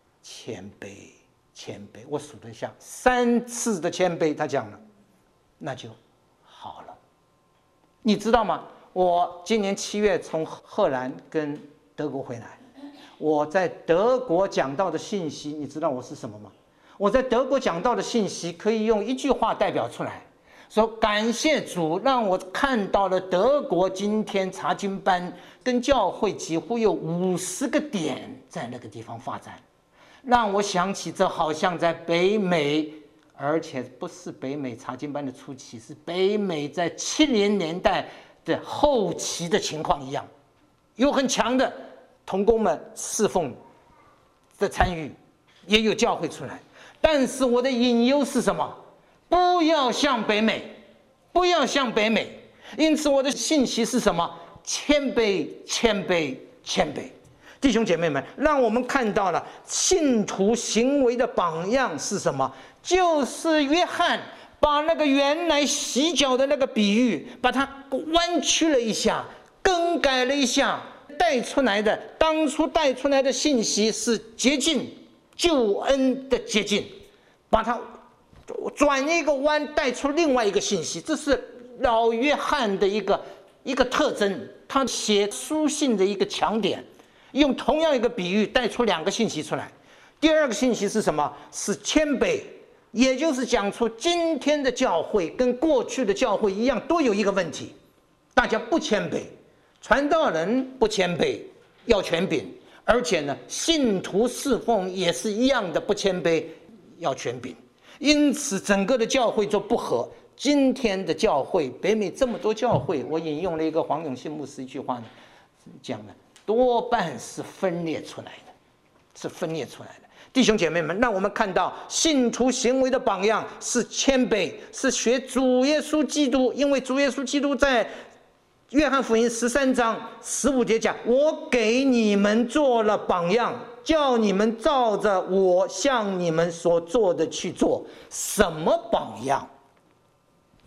我数了一下，3次的谦卑，他讲了，那就好了。你知道吗？我今年7月从荷兰跟德国回来，我在德国讲到的信息，你知道我是什么吗？我在德国讲到的信息可以用一句话代表出来，说感谢主，让我看到了德国今天查经班跟教会几乎有50个点在那个地方发展，让我想起这好像在北美，而且不是北美查经班的初期，是北美在70年代的后期的情况一样，有很强的同工们侍奉的参与，也有教会出来。但是我的隐忧是什么？不要像北美，因此我的信息是什么？谦卑。弟兄姐妹们，让我们看到了信徒行为的榜样是什么？就是约翰把那个原来洗脚的那个比喻，把它弯曲了一下，更改了一下，当初带出来的信息是洁净，救恩的洁净，把它转一个弯，带出另外一个信息。这是老约翰的一个特征，他写书信的一个强点，用同样一个比喻带出2个信息出来。第2个信息是什么？是谦卑，也就是讲出今天的教会跟过去的教会一样，都有一个问题，大家不谦卑，传道人不谦卑，要权柄，而且呢，信徒侍奉也是一样的不谦卑，要权柄，因此整个的教会就不合。今天的教会，北美这么多教会，我引用了一个黄永信牧师一句话呢，讲的多半是分裂出来的，弟兄姐妹们，让我们看到信徒行为的榜样是谦卑，是学主耶稣基督。因为主耶稣基督在约翰福音13章15节讲，我给你们做了榜样，叫你们照着我向你们所做的去做。什么榜样？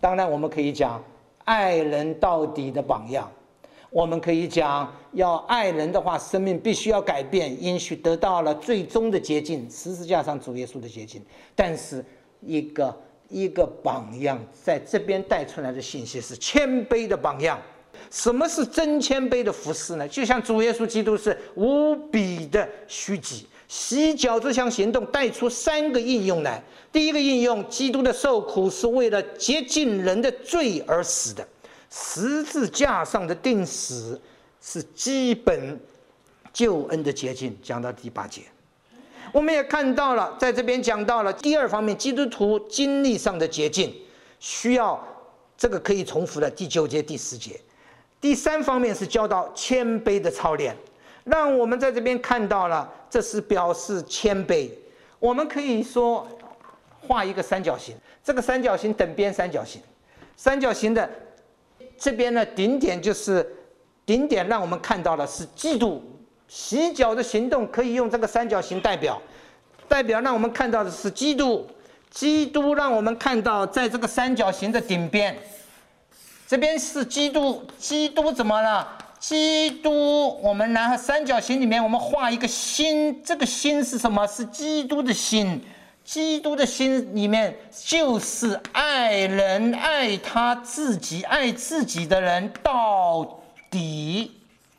当然，我们可以讲爱人到底的榜样。我们可以讲，要爱人的话，生命必须要改变，应许得到了最终的捷径，十字架上主耶稣的捷径。但是一个榜样，在这边带出来的信息是谦卑的榜样。什么是真谦卑的服侍呢？就像主耶稣基督是无比的虚己，洗脚这项行动带出3个应用来。第一个应用，基督的受苦是为了洁净人的罪而死的。十字架上的钉死是基本救恩的捷径，讲到第8节。我们也看到了，在这边讲到了第2方面，基督徒经历上的捷径，需要这个可以重复的第9节、第10节。第3方面是教导谦卑的操练，让我们在这边看到了，这是表示谦卑。我们可以说画一个三角形，这个三角形等边三角形，三角形的这边呢，顶点就是顶点，让我们看到的是基督洗脚的行动，可以用这个三角形代表让我们看到的是基督让我们看到在这个三角形的顶边，这边是基督怎么了？基督，我们然后三角形里面我们画一个心，这个心是什么？是基督的心。基督的心里面就是爱人，爱他自己，爱自己的人到底，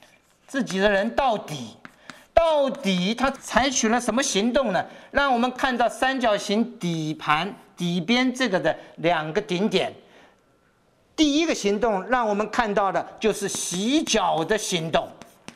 到底他采取了什么行动呢？让我们看到三角形底边这个的2个顶点。第一个行动让我们看到的就是洗脚的行动，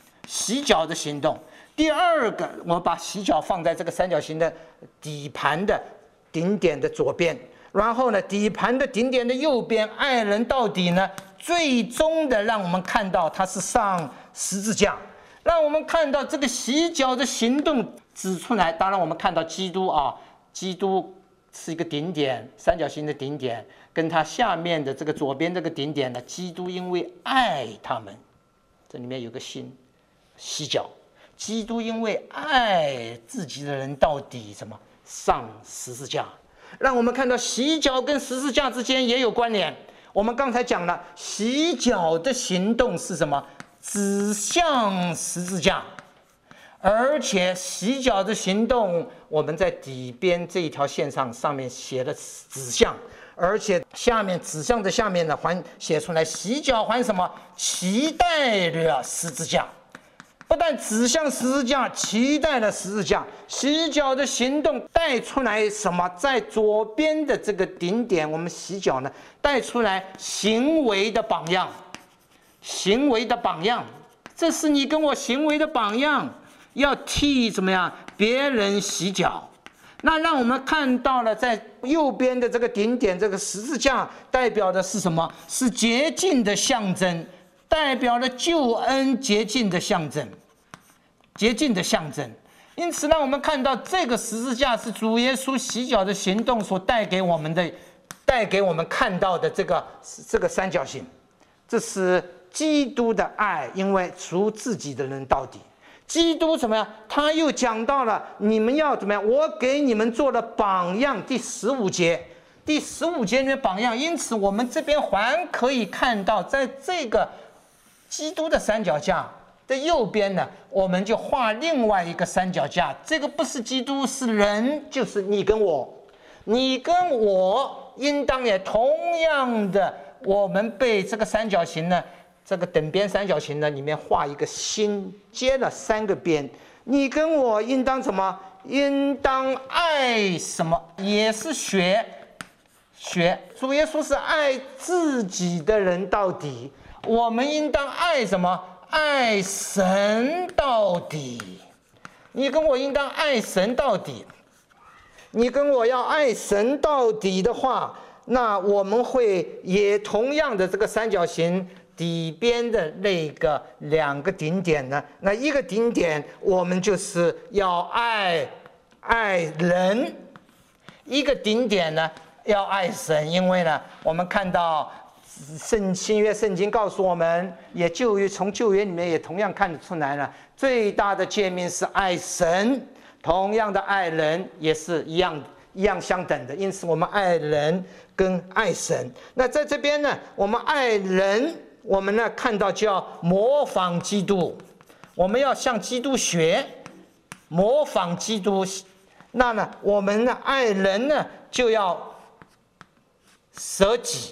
第2个，我把洗脚放在这个三角形的底盘的顶点的左边，然后呢，底盘的顶点的右边，爱人到底呢，最终的让我们看到他是上十字架，让我们看到这个洗脚的行动指出来。当然，我们看到基督是一个顶点，三角形的顶点，跟他下面的这个左边这个顶点呢，基督因为爱他们，这里面有个心，洗脚。基督因为爱自己的人到底什么上十字架，让我们看到洗脚跟十字架之间也有关联。我们刚才讲了，洗脚的行动是什么？指向十字架，而且洗脚的行动，我们在底边这一条线上面写了指向，而且下面指向的下面呢，还写出来洗脚还什么？期待了十字架。不但指向十字架，期待了十字架，洗脚的行动带出来什么？在左边的这个顶点，我们洗脚呢，带出来行为的榜样。这是你跟我行为的榜样，要替怎么样别人洗脚。那让我们看到了，在右边的这个顶点，这个十字架代表的是什么？是洁净的象征。代表了救恩洁净的象征，因此让我们看到这个十字架是主耶稣洗脚的行动所带给我们看到的这个三角形，这是基督的爱，因为赎自己的人到底。基督怎么样？他又讲到了你们要怎么样？我给你们做了榜样，第15节里面榜样。因此我们这边还可以看到，在这个基督的三脚架的右边呢，我们就画另外一个三脚架。这个不是基督，是人，就是你跟我应当也同样的，我们被这个三角形呢，这个等边三角形呢里面画一个心，接了3个边。你跟我应当什么？应当爱什么？也是学。主耶稣是爱自己的人到底。我们应当爱什么？爱神到底。你跟我应当爱神到底。你跟我要爱神到底的话，那我们会也同样的这个三角形底边的那个2个顶点呢，那一个顶点我们就是要爱人，一个顶点呢要爱神。因为呢，我们看到新约圣经告诉我们，也从旧约里面也同样看得出来了，最大的诫命是爱神，同样的爱人也是一一样相等的，因此我们爱人跟爱神。那在这边呢，我们爱人，我们呢看到就要模仿基督，我们要向基督学，模仿基督。那呢，我们呢爱人呢就要舍己，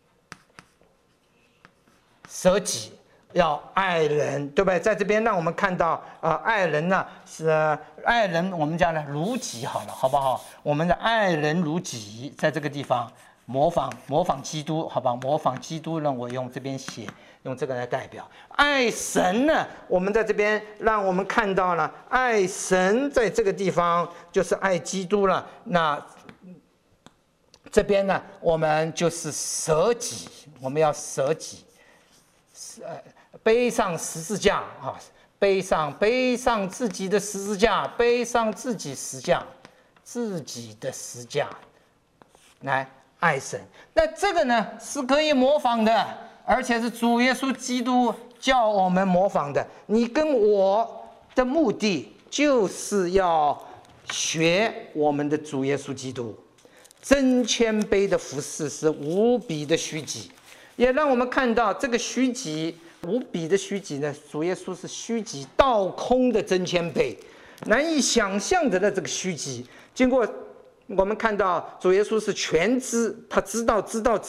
舍己。要爱人，对不对？在这边让我们看到，爱人呢是爱人，我们讲呢如己好了，好不好？我们的爱人如己，在这个地方模仿基督，好吧？模仿基督呢，我用这边写，用这个来代表。爱神呢，我们在这边让我们看到了，爱神在这个地方就是爱基督了。那这边呢，我们就是舍己，我们要舍己。背上十字架啊，背上自己的十字架，背上自己的十字架，来爱神。那这个呢是可以模仿的，而且是主耶稣基督叫我们模仿的。你跟我的目的就是要学我们的主耶稣基督，真谦卑的服侍是无比的虚己，也让我们看到这个虚己。无比的虚己呢，主耶稣是虚己倒空的真谦卑，难以想象的这个虚己。经过我们看到主耶稣是全知，他知道，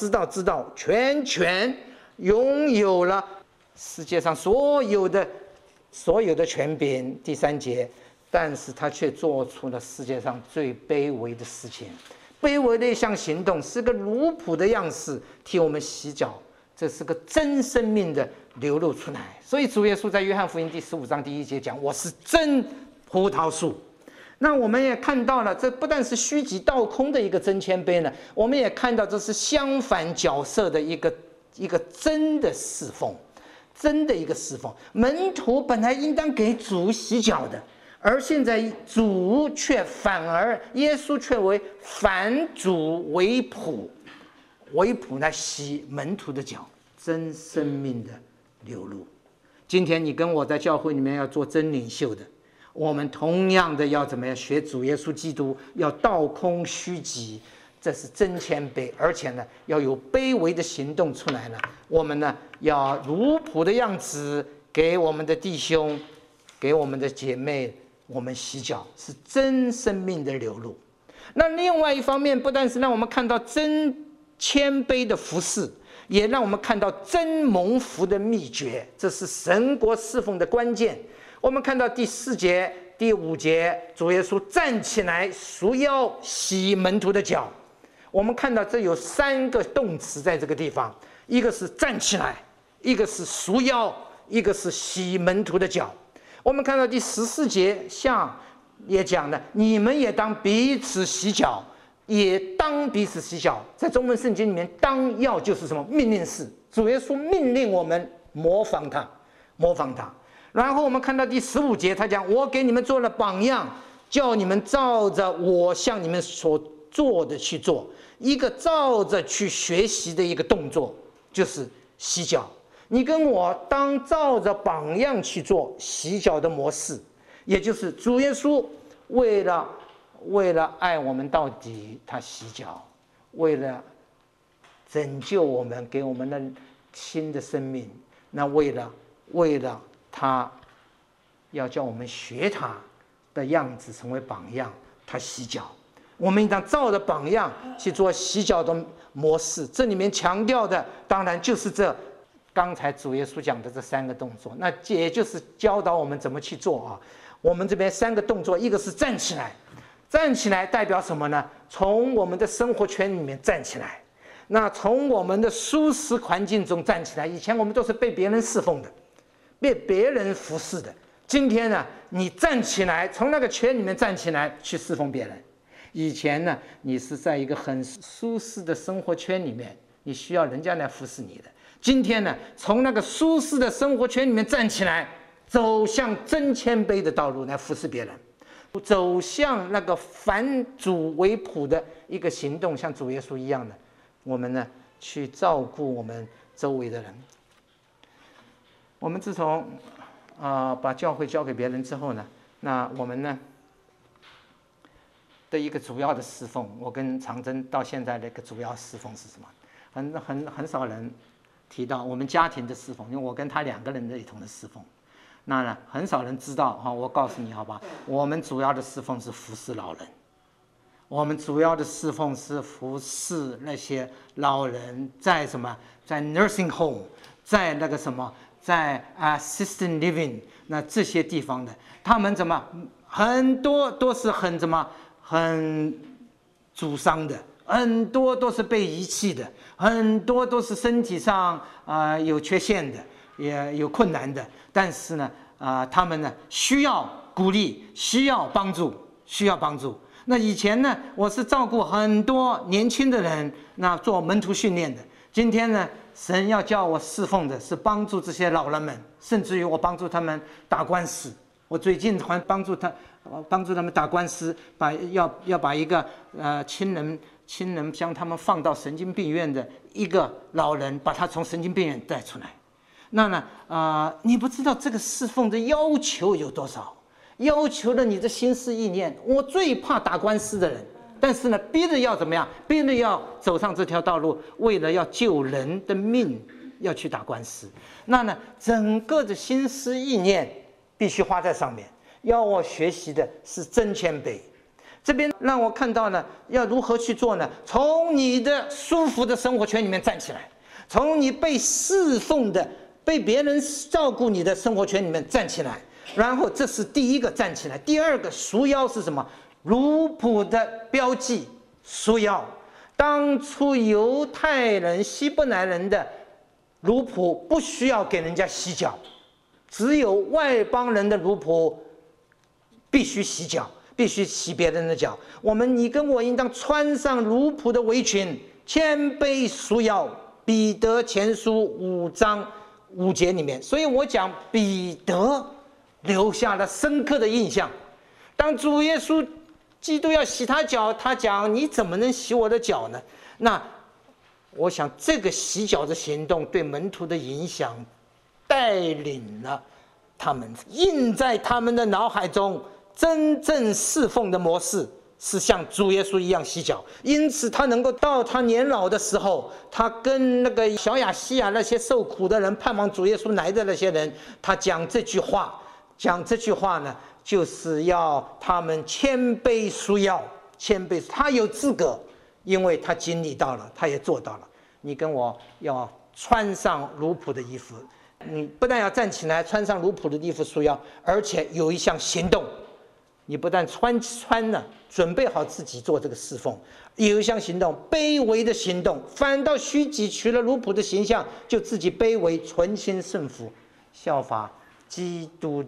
全拥有了世界上所有的权柄。第3节，但是他却做出了世界上最卑微的事情，卑微的一项行动，是个奴仆的样式，替我们洗脚。这是个真生命的流露出来，所以主耶稣在约翰福音第15章第1节讲：“我是真葡萄树。”那我们也看到了，这不但是虚己倒空的一个真谦卑呢，我们也看到这是相反角色的一个真的侍奉，真的一个侍奉。门徒本来应当给主洗脚的，而现在主却反而耶稣却为反主为仆来洗门徒的脚，真生命的流露。今天你跟我在教会里面要做真领袖的，我们同样的要怎么样学主耶稣基督，要倒空虚己，这是真谦卑，而且呢要有卑微的行动出来了。我们呢要奴仆的样子，给我们的弟兄，给我们的姐妹，我们洗脚，是真生命的流露。那另外一方面，不但是让我们看到真谦卑的服侍，也让我们看到真蒙福的秘诀，这是神国侍奉的关键。我们看到第4节、第5节，主耶稣站起来束腰洗门徒的脚。我们看到这有3个动词在这个地方，一个是站起来，一个是束腰，一个是洗门徒的脚。我们看到第14节下也讲了，你们也当彼此洗脚，也当彼此洗脚。在中文圣经里面，当要就是什么？命令式。主耶稣命令我们模仿他。然后我们看到第15节，他讲：我给你们做了榜样，叫你们照着我向你们所做的去做。一个照着去学习的一个动作，就是洗脚。你跟我当照着榜样去做洗脚的模式，也就是主耶稣为了爱我们到底，他洗脚；为了拯救我们，给我们的新的生命，那为了他要叫我们学他的样子，成为榜样，他洗脚。我们应当照着榜样去做洗脚的模式。这里面强调的，当然就是这刚才主耶稣讲的这3个动作，那也就是教导我们怎么去做啊。我们这边3个动作，一个是站起来，站起来代表什么呢？从我们的生活圈里面站起来，那从我们的舒适环境中站起来。以前我们都是被别人侍奉的，被别人服侍的。今天呢，你站起来，从那个圈里面站起来去侍奉别人。以前呢，你是在一个很舒适的生活圈里面，你需要人家来服侍你的。今天呢，从那个舒适的生活圈里面站起来，走向真谦卑的道路来服侍别人，走向那个反主为仆的一个行动，像主耶稣一样的，我们呢去照顾我们周围的人。我们自从把教会交给别人之后呢，那我们呢的一个主要的侍奉，我跟长征到现在的一个主要侍奉是什么？很少人提到我们家庭的侍奉，因为我跟他2个人的一同的侍奉。那呢，很少人知道哈。我告诉你好吧，我们主要的侍奉是服侍老人，我们主要的侍奉是服侍那些老人在什么，在 nursing home， 在那个什么，在assisted living， 那这些地方的，他们怎么很多都是很阻伤的，很多都是被遗弃的，很多都是身体上有缺陷的，也有困难的。但是呢，他们呢需要鼓励，需要帮助。那以前呢，我是照顾很多年轻的人，那做门徒训练的。今天呢，神要叫我侍奉的是帮助这些老人们，甚至于我帮助他们打官司。我最近还帮助他们打官司，要把一个亲人将他们放到神经病院的一个老人，把他从神经病院带出来。那呢，你不知道这个侍奉的要求有多少，要求了你的心思意念。我最怕打官司的人，但是呢，逼着要怎么样？逼着要走上这条道路，为了要救人的命，要去打官司。那呢，整个的心思意念必须花在上面。要我学习的是真谦卑。这边让我看到呢，要如何去做呢？从你的舒服的生活圈里面站起来，从你被侍奉的、被别人照顾你的生活圈里面站起来。然后这是第一个站起来。第二个束腰是什么？奴仆的标记，束腰。当初犹太人、希伯来人的奴仆不需要给人家洗脚，只有外邦人的奴仆必须洗脚，必须洗别人的脚。你跟我应当穿上奴仆的围裙，谦卑束腰。彼得前书5章5节里面，所以我讲彼得留下了深刻的印象。当主耶稣基督要洗他脚，他讲：“你怎么能洗我的脚呢？”那我想，这个洗脚的行动对门徒的影响，带领了他们，印在他们的脑海中。真正侍奉的模式是像主耶稣一样洗脚，因此他能够到他年老的时候，他跟那个小亚细亚那些受苦的人、盼望主耶稣来的那些人，他讲这句话呢，就是要他们谦卑束腰，谦卑。他有资格，因为他经历到了，他也做到了。你跟我要穿上奴仆的衣服，你不但要站起来穿上奴仆的衣服束腰，而且有一项行动。你不但穿了，准备好自己做这个侍奉，有一项行动，卑微的行动，反倒虚己，取了奴仆的形象，就自己卑微，存心顺服，效法基督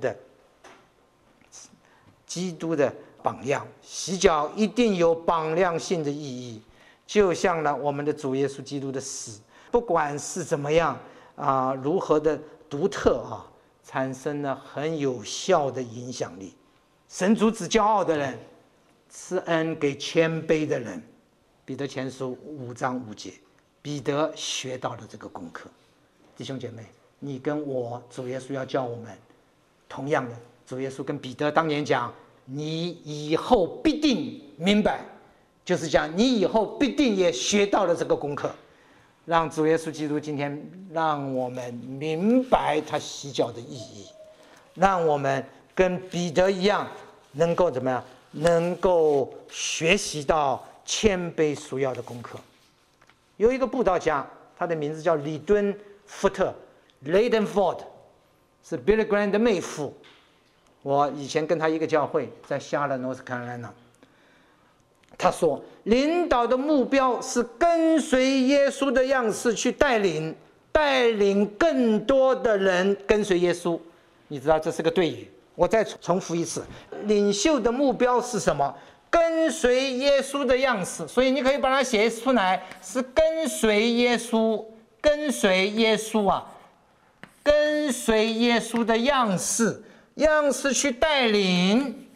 的榜样。洗脚一定有榜样性的意义，就像呢我们的主耶稣基督的死，不管是怎么样如何的独特产生了很有效的影响力。神阻止骄傲的人，赐恩给谦卑的人。彼得前书5章5节，彼得学到了这个功课。弟兄姐妹，你跟我，主耶稣要教我们同样的。主耶稣跟彼得当年讲：“你以后必定明白。”就是讲你以后必定也学到了这个功课。让主耶稣基督今天让我们明白他洗脚的意义，让我们跟彼得一样，能够怎么样？能够学习到谦卑束腰的功课。有一个布道家，他的名字叫里敦福特 （Leighton Ford）， 是 Billy Graham 的妹夫。我以前跟他一个教会，在Charlotte North Carolina。他说，领导的目标是跟随耶稣的样式去带领更多的人跟随耶稣。你知道这是个对语。我再重复一次，领袖的目标是什么？跟随耶稣的样式。所以你可以把它写出来，是跟随耶稣，跟随耶稣跟随耶稣的样式去带领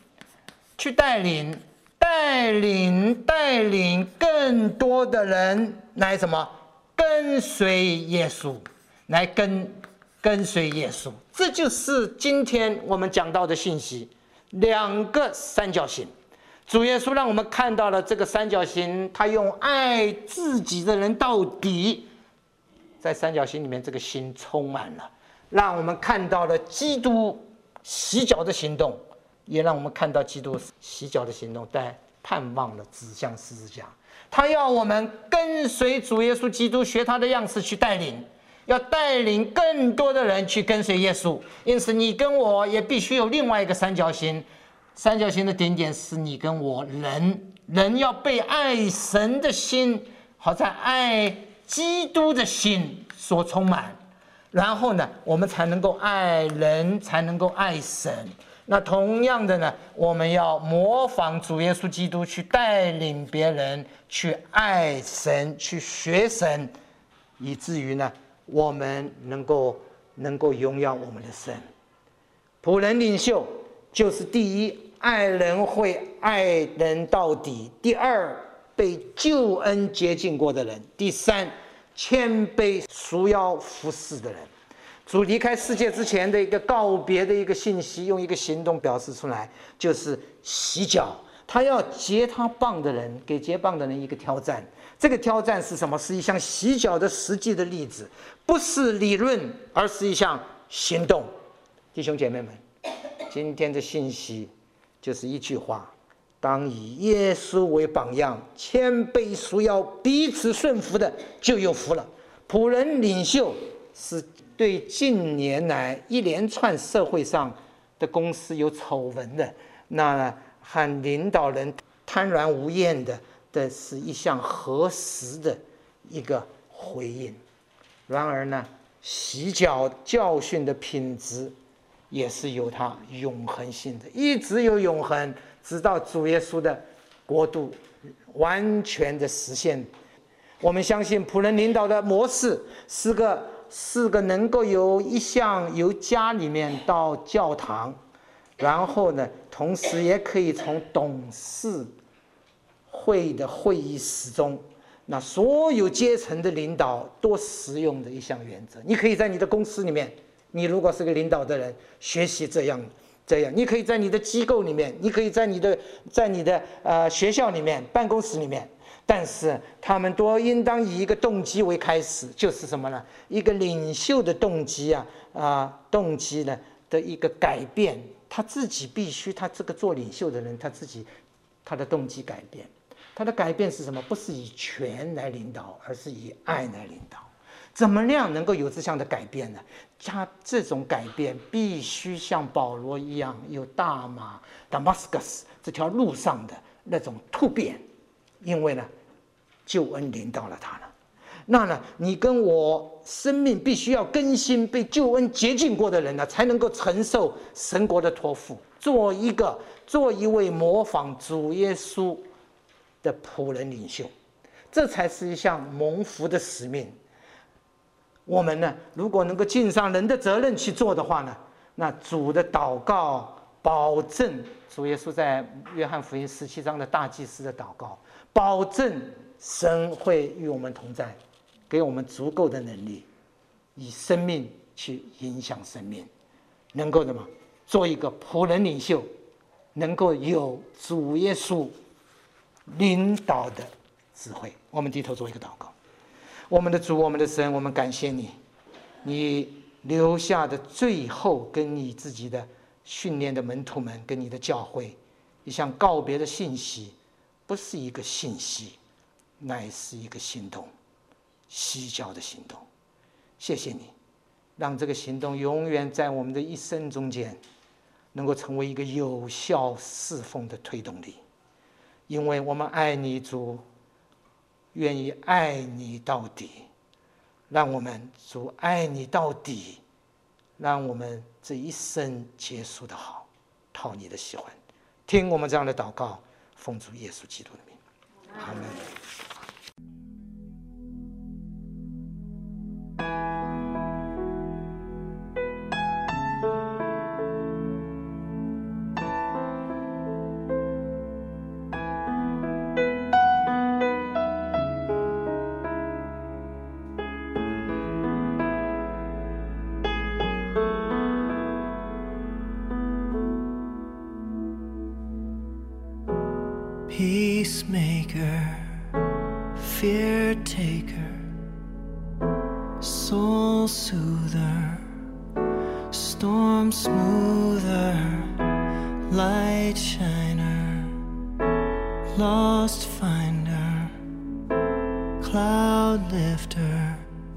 更多的人来什么？跟随耶稣，来跟随耶稣。这就是今天我们讲到的信息，2个三角形。 主耶稣让我们看到了这个三角形，他用爱自己的人到底，在三角形里面这个心充满了，让我们看到了基督洗脚的行动，也让我们看到基督洗脚的行动但盼望了指向十字架。他要我们跟随主耶稣基督，学他的样式去带领，要带领更多的人去跟随耶稣。因此你跟我也必须有另外一个三角形，三角形的顶点是你跟我，人要被爱神的心，好在爱基督的心所充满，然后呢我们才能够爱人，才能够爱神。那同样的呢，我们要模仿主耶稣基督，去带领别人去爱神，去学神，以至于呢我们能够荣耀我们的神。仆人领袖就是第一，爱人会爱人到底；第二，被救恩洁净过的人；第三，谦卑束腰服侍的人。主离开世界之前的一个告别的一个信息，用一个行动表示出来，就是洗脚。他要接他棒的人，给接棒的人一个挑战。这个挑战是什么？是一项洗脚的实际的例子，不是理论，而是一项行动。弟兄姐妹们，今天的信息就是一句话：当以耶稣为榜样，谦卑束腰，彼此顺服的，就有福了。仆人领袖是对近年来一连串社会上的公司有丑闻的，那和领导人贪婪无厌的是一项核实的一个回应。然而呢，洗脚教训的品质也是有它永恒性的，一直有永恒，直到主耶稣的国度完全的实现。我们相信仆人领导的模式是个能够有一项由家里面到教堂，然后呢同时也可以从董事会的会议室中，那所有阶层的领导都实用的一项原则。你可以在你的公司里面，你如果是个领导的人，学习这样，你可以在你的机构里面，你可以在你的学校里面、办公室里面，但是他们都应当以一个动机为开始，就是什么呢？一个领袖的动机动机呢的一个改变，他自己必须，他这个做领袖的人，他的动机改变。他的改变是什么？不是以权来领导，而是以爱来领导。怎么样能够有这项的改变呢？他这种改变必须像保罗一样，有大马 Damascus 这条路上的那种突变，因为呢救恩领导了他了。那呢你跟我生命必须要更新，被救恩洁净过的人呢，才能够承受神国的托付，做一位模仿主耶稣的仆人领袖，这才是一项蒙福的使命。我们呢如果能够尽上人的责任去做的话呢，那主的祷告保证，主耶稣在约翰福音17章的大祭司的祷告，保证神会与我们同在，给我们足够的能力，以生命去影响生命，能够的吗？做一个仆人领袖，能够有主耶稣领导的智慧。我们低头做一个祷告。我们的主，我们的神，我们感谢你，你留下的最后跟你自己的训练的门徒们，跟你的教会一项告别的信息，不是一个信息，乃是一个行动，洗脚的行动。谢谢你，让这个行动永远在我们的一生中间能够成为一个有效侍奉的推动力。因为我们爱你，主，愿意爱你到底，让我们主爱你到底，让我们这一生结束的好，讨你的喜欢。听我们这样的祷告，奉主耶稣基督的名，阿门。 peacemaker, fear taker, soul soother, storm smoother, light shiner, lost finder, cloud lifter,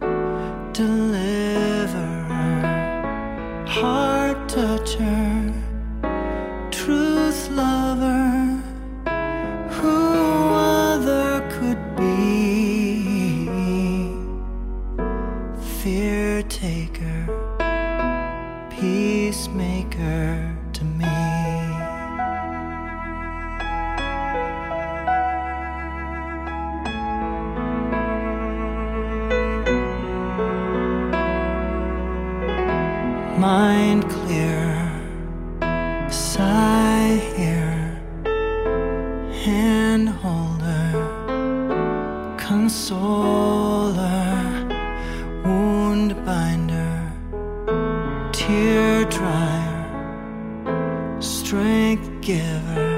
deliverer, heart toucher, truth lover. Who other could be? Fear taker, peacemaker to me. Mind clear, sigh here, hand holder, consoler, wound binder, tear dryer, strength giver,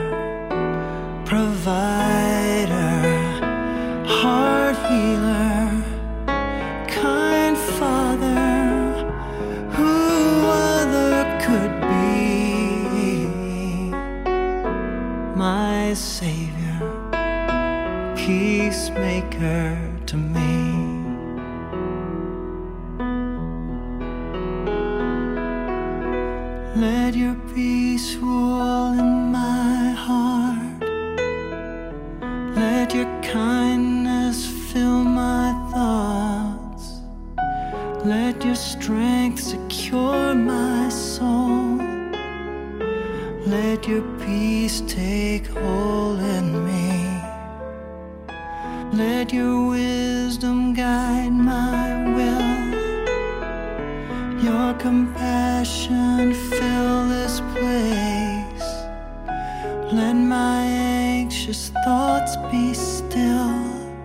provider, heart healer, kind father. Who other could be? My Savior, peacemaker to me. Let your peace rule in my heart. Let your kindness fill my thoughts. Let your strength secure my soul. Let your peace take hold in me. Let your wisdom guide my will. Your compassion fill this place. Let my anxious thoughts be still.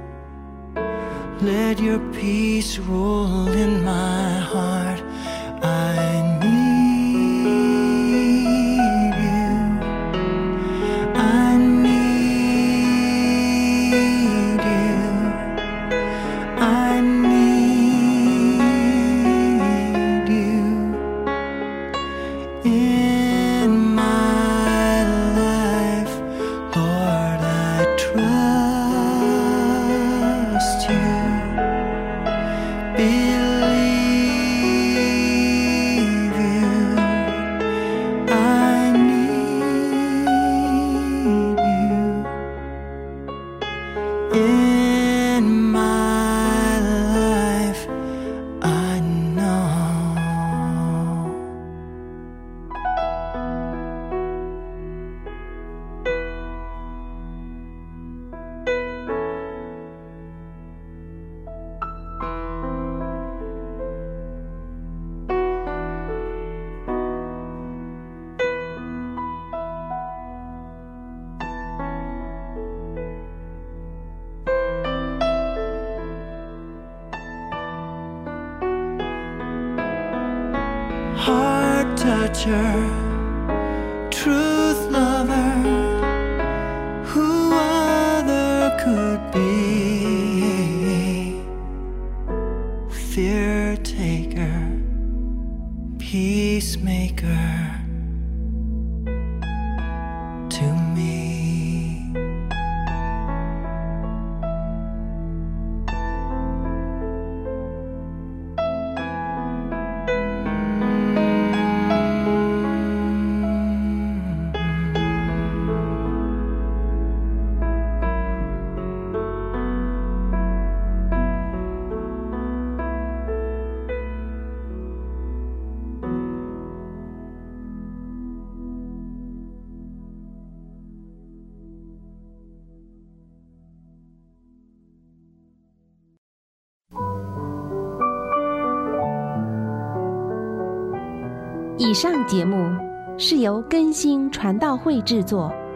Let your peace rule in my heart. I need you. I need you. I need you in my life. Lord, I trust you. Believe you. I need you in my life. I know. Heart toucher, truth lover, who other could be? Fear taker, peacemaker to me. 以上节目是由更新传道会制作，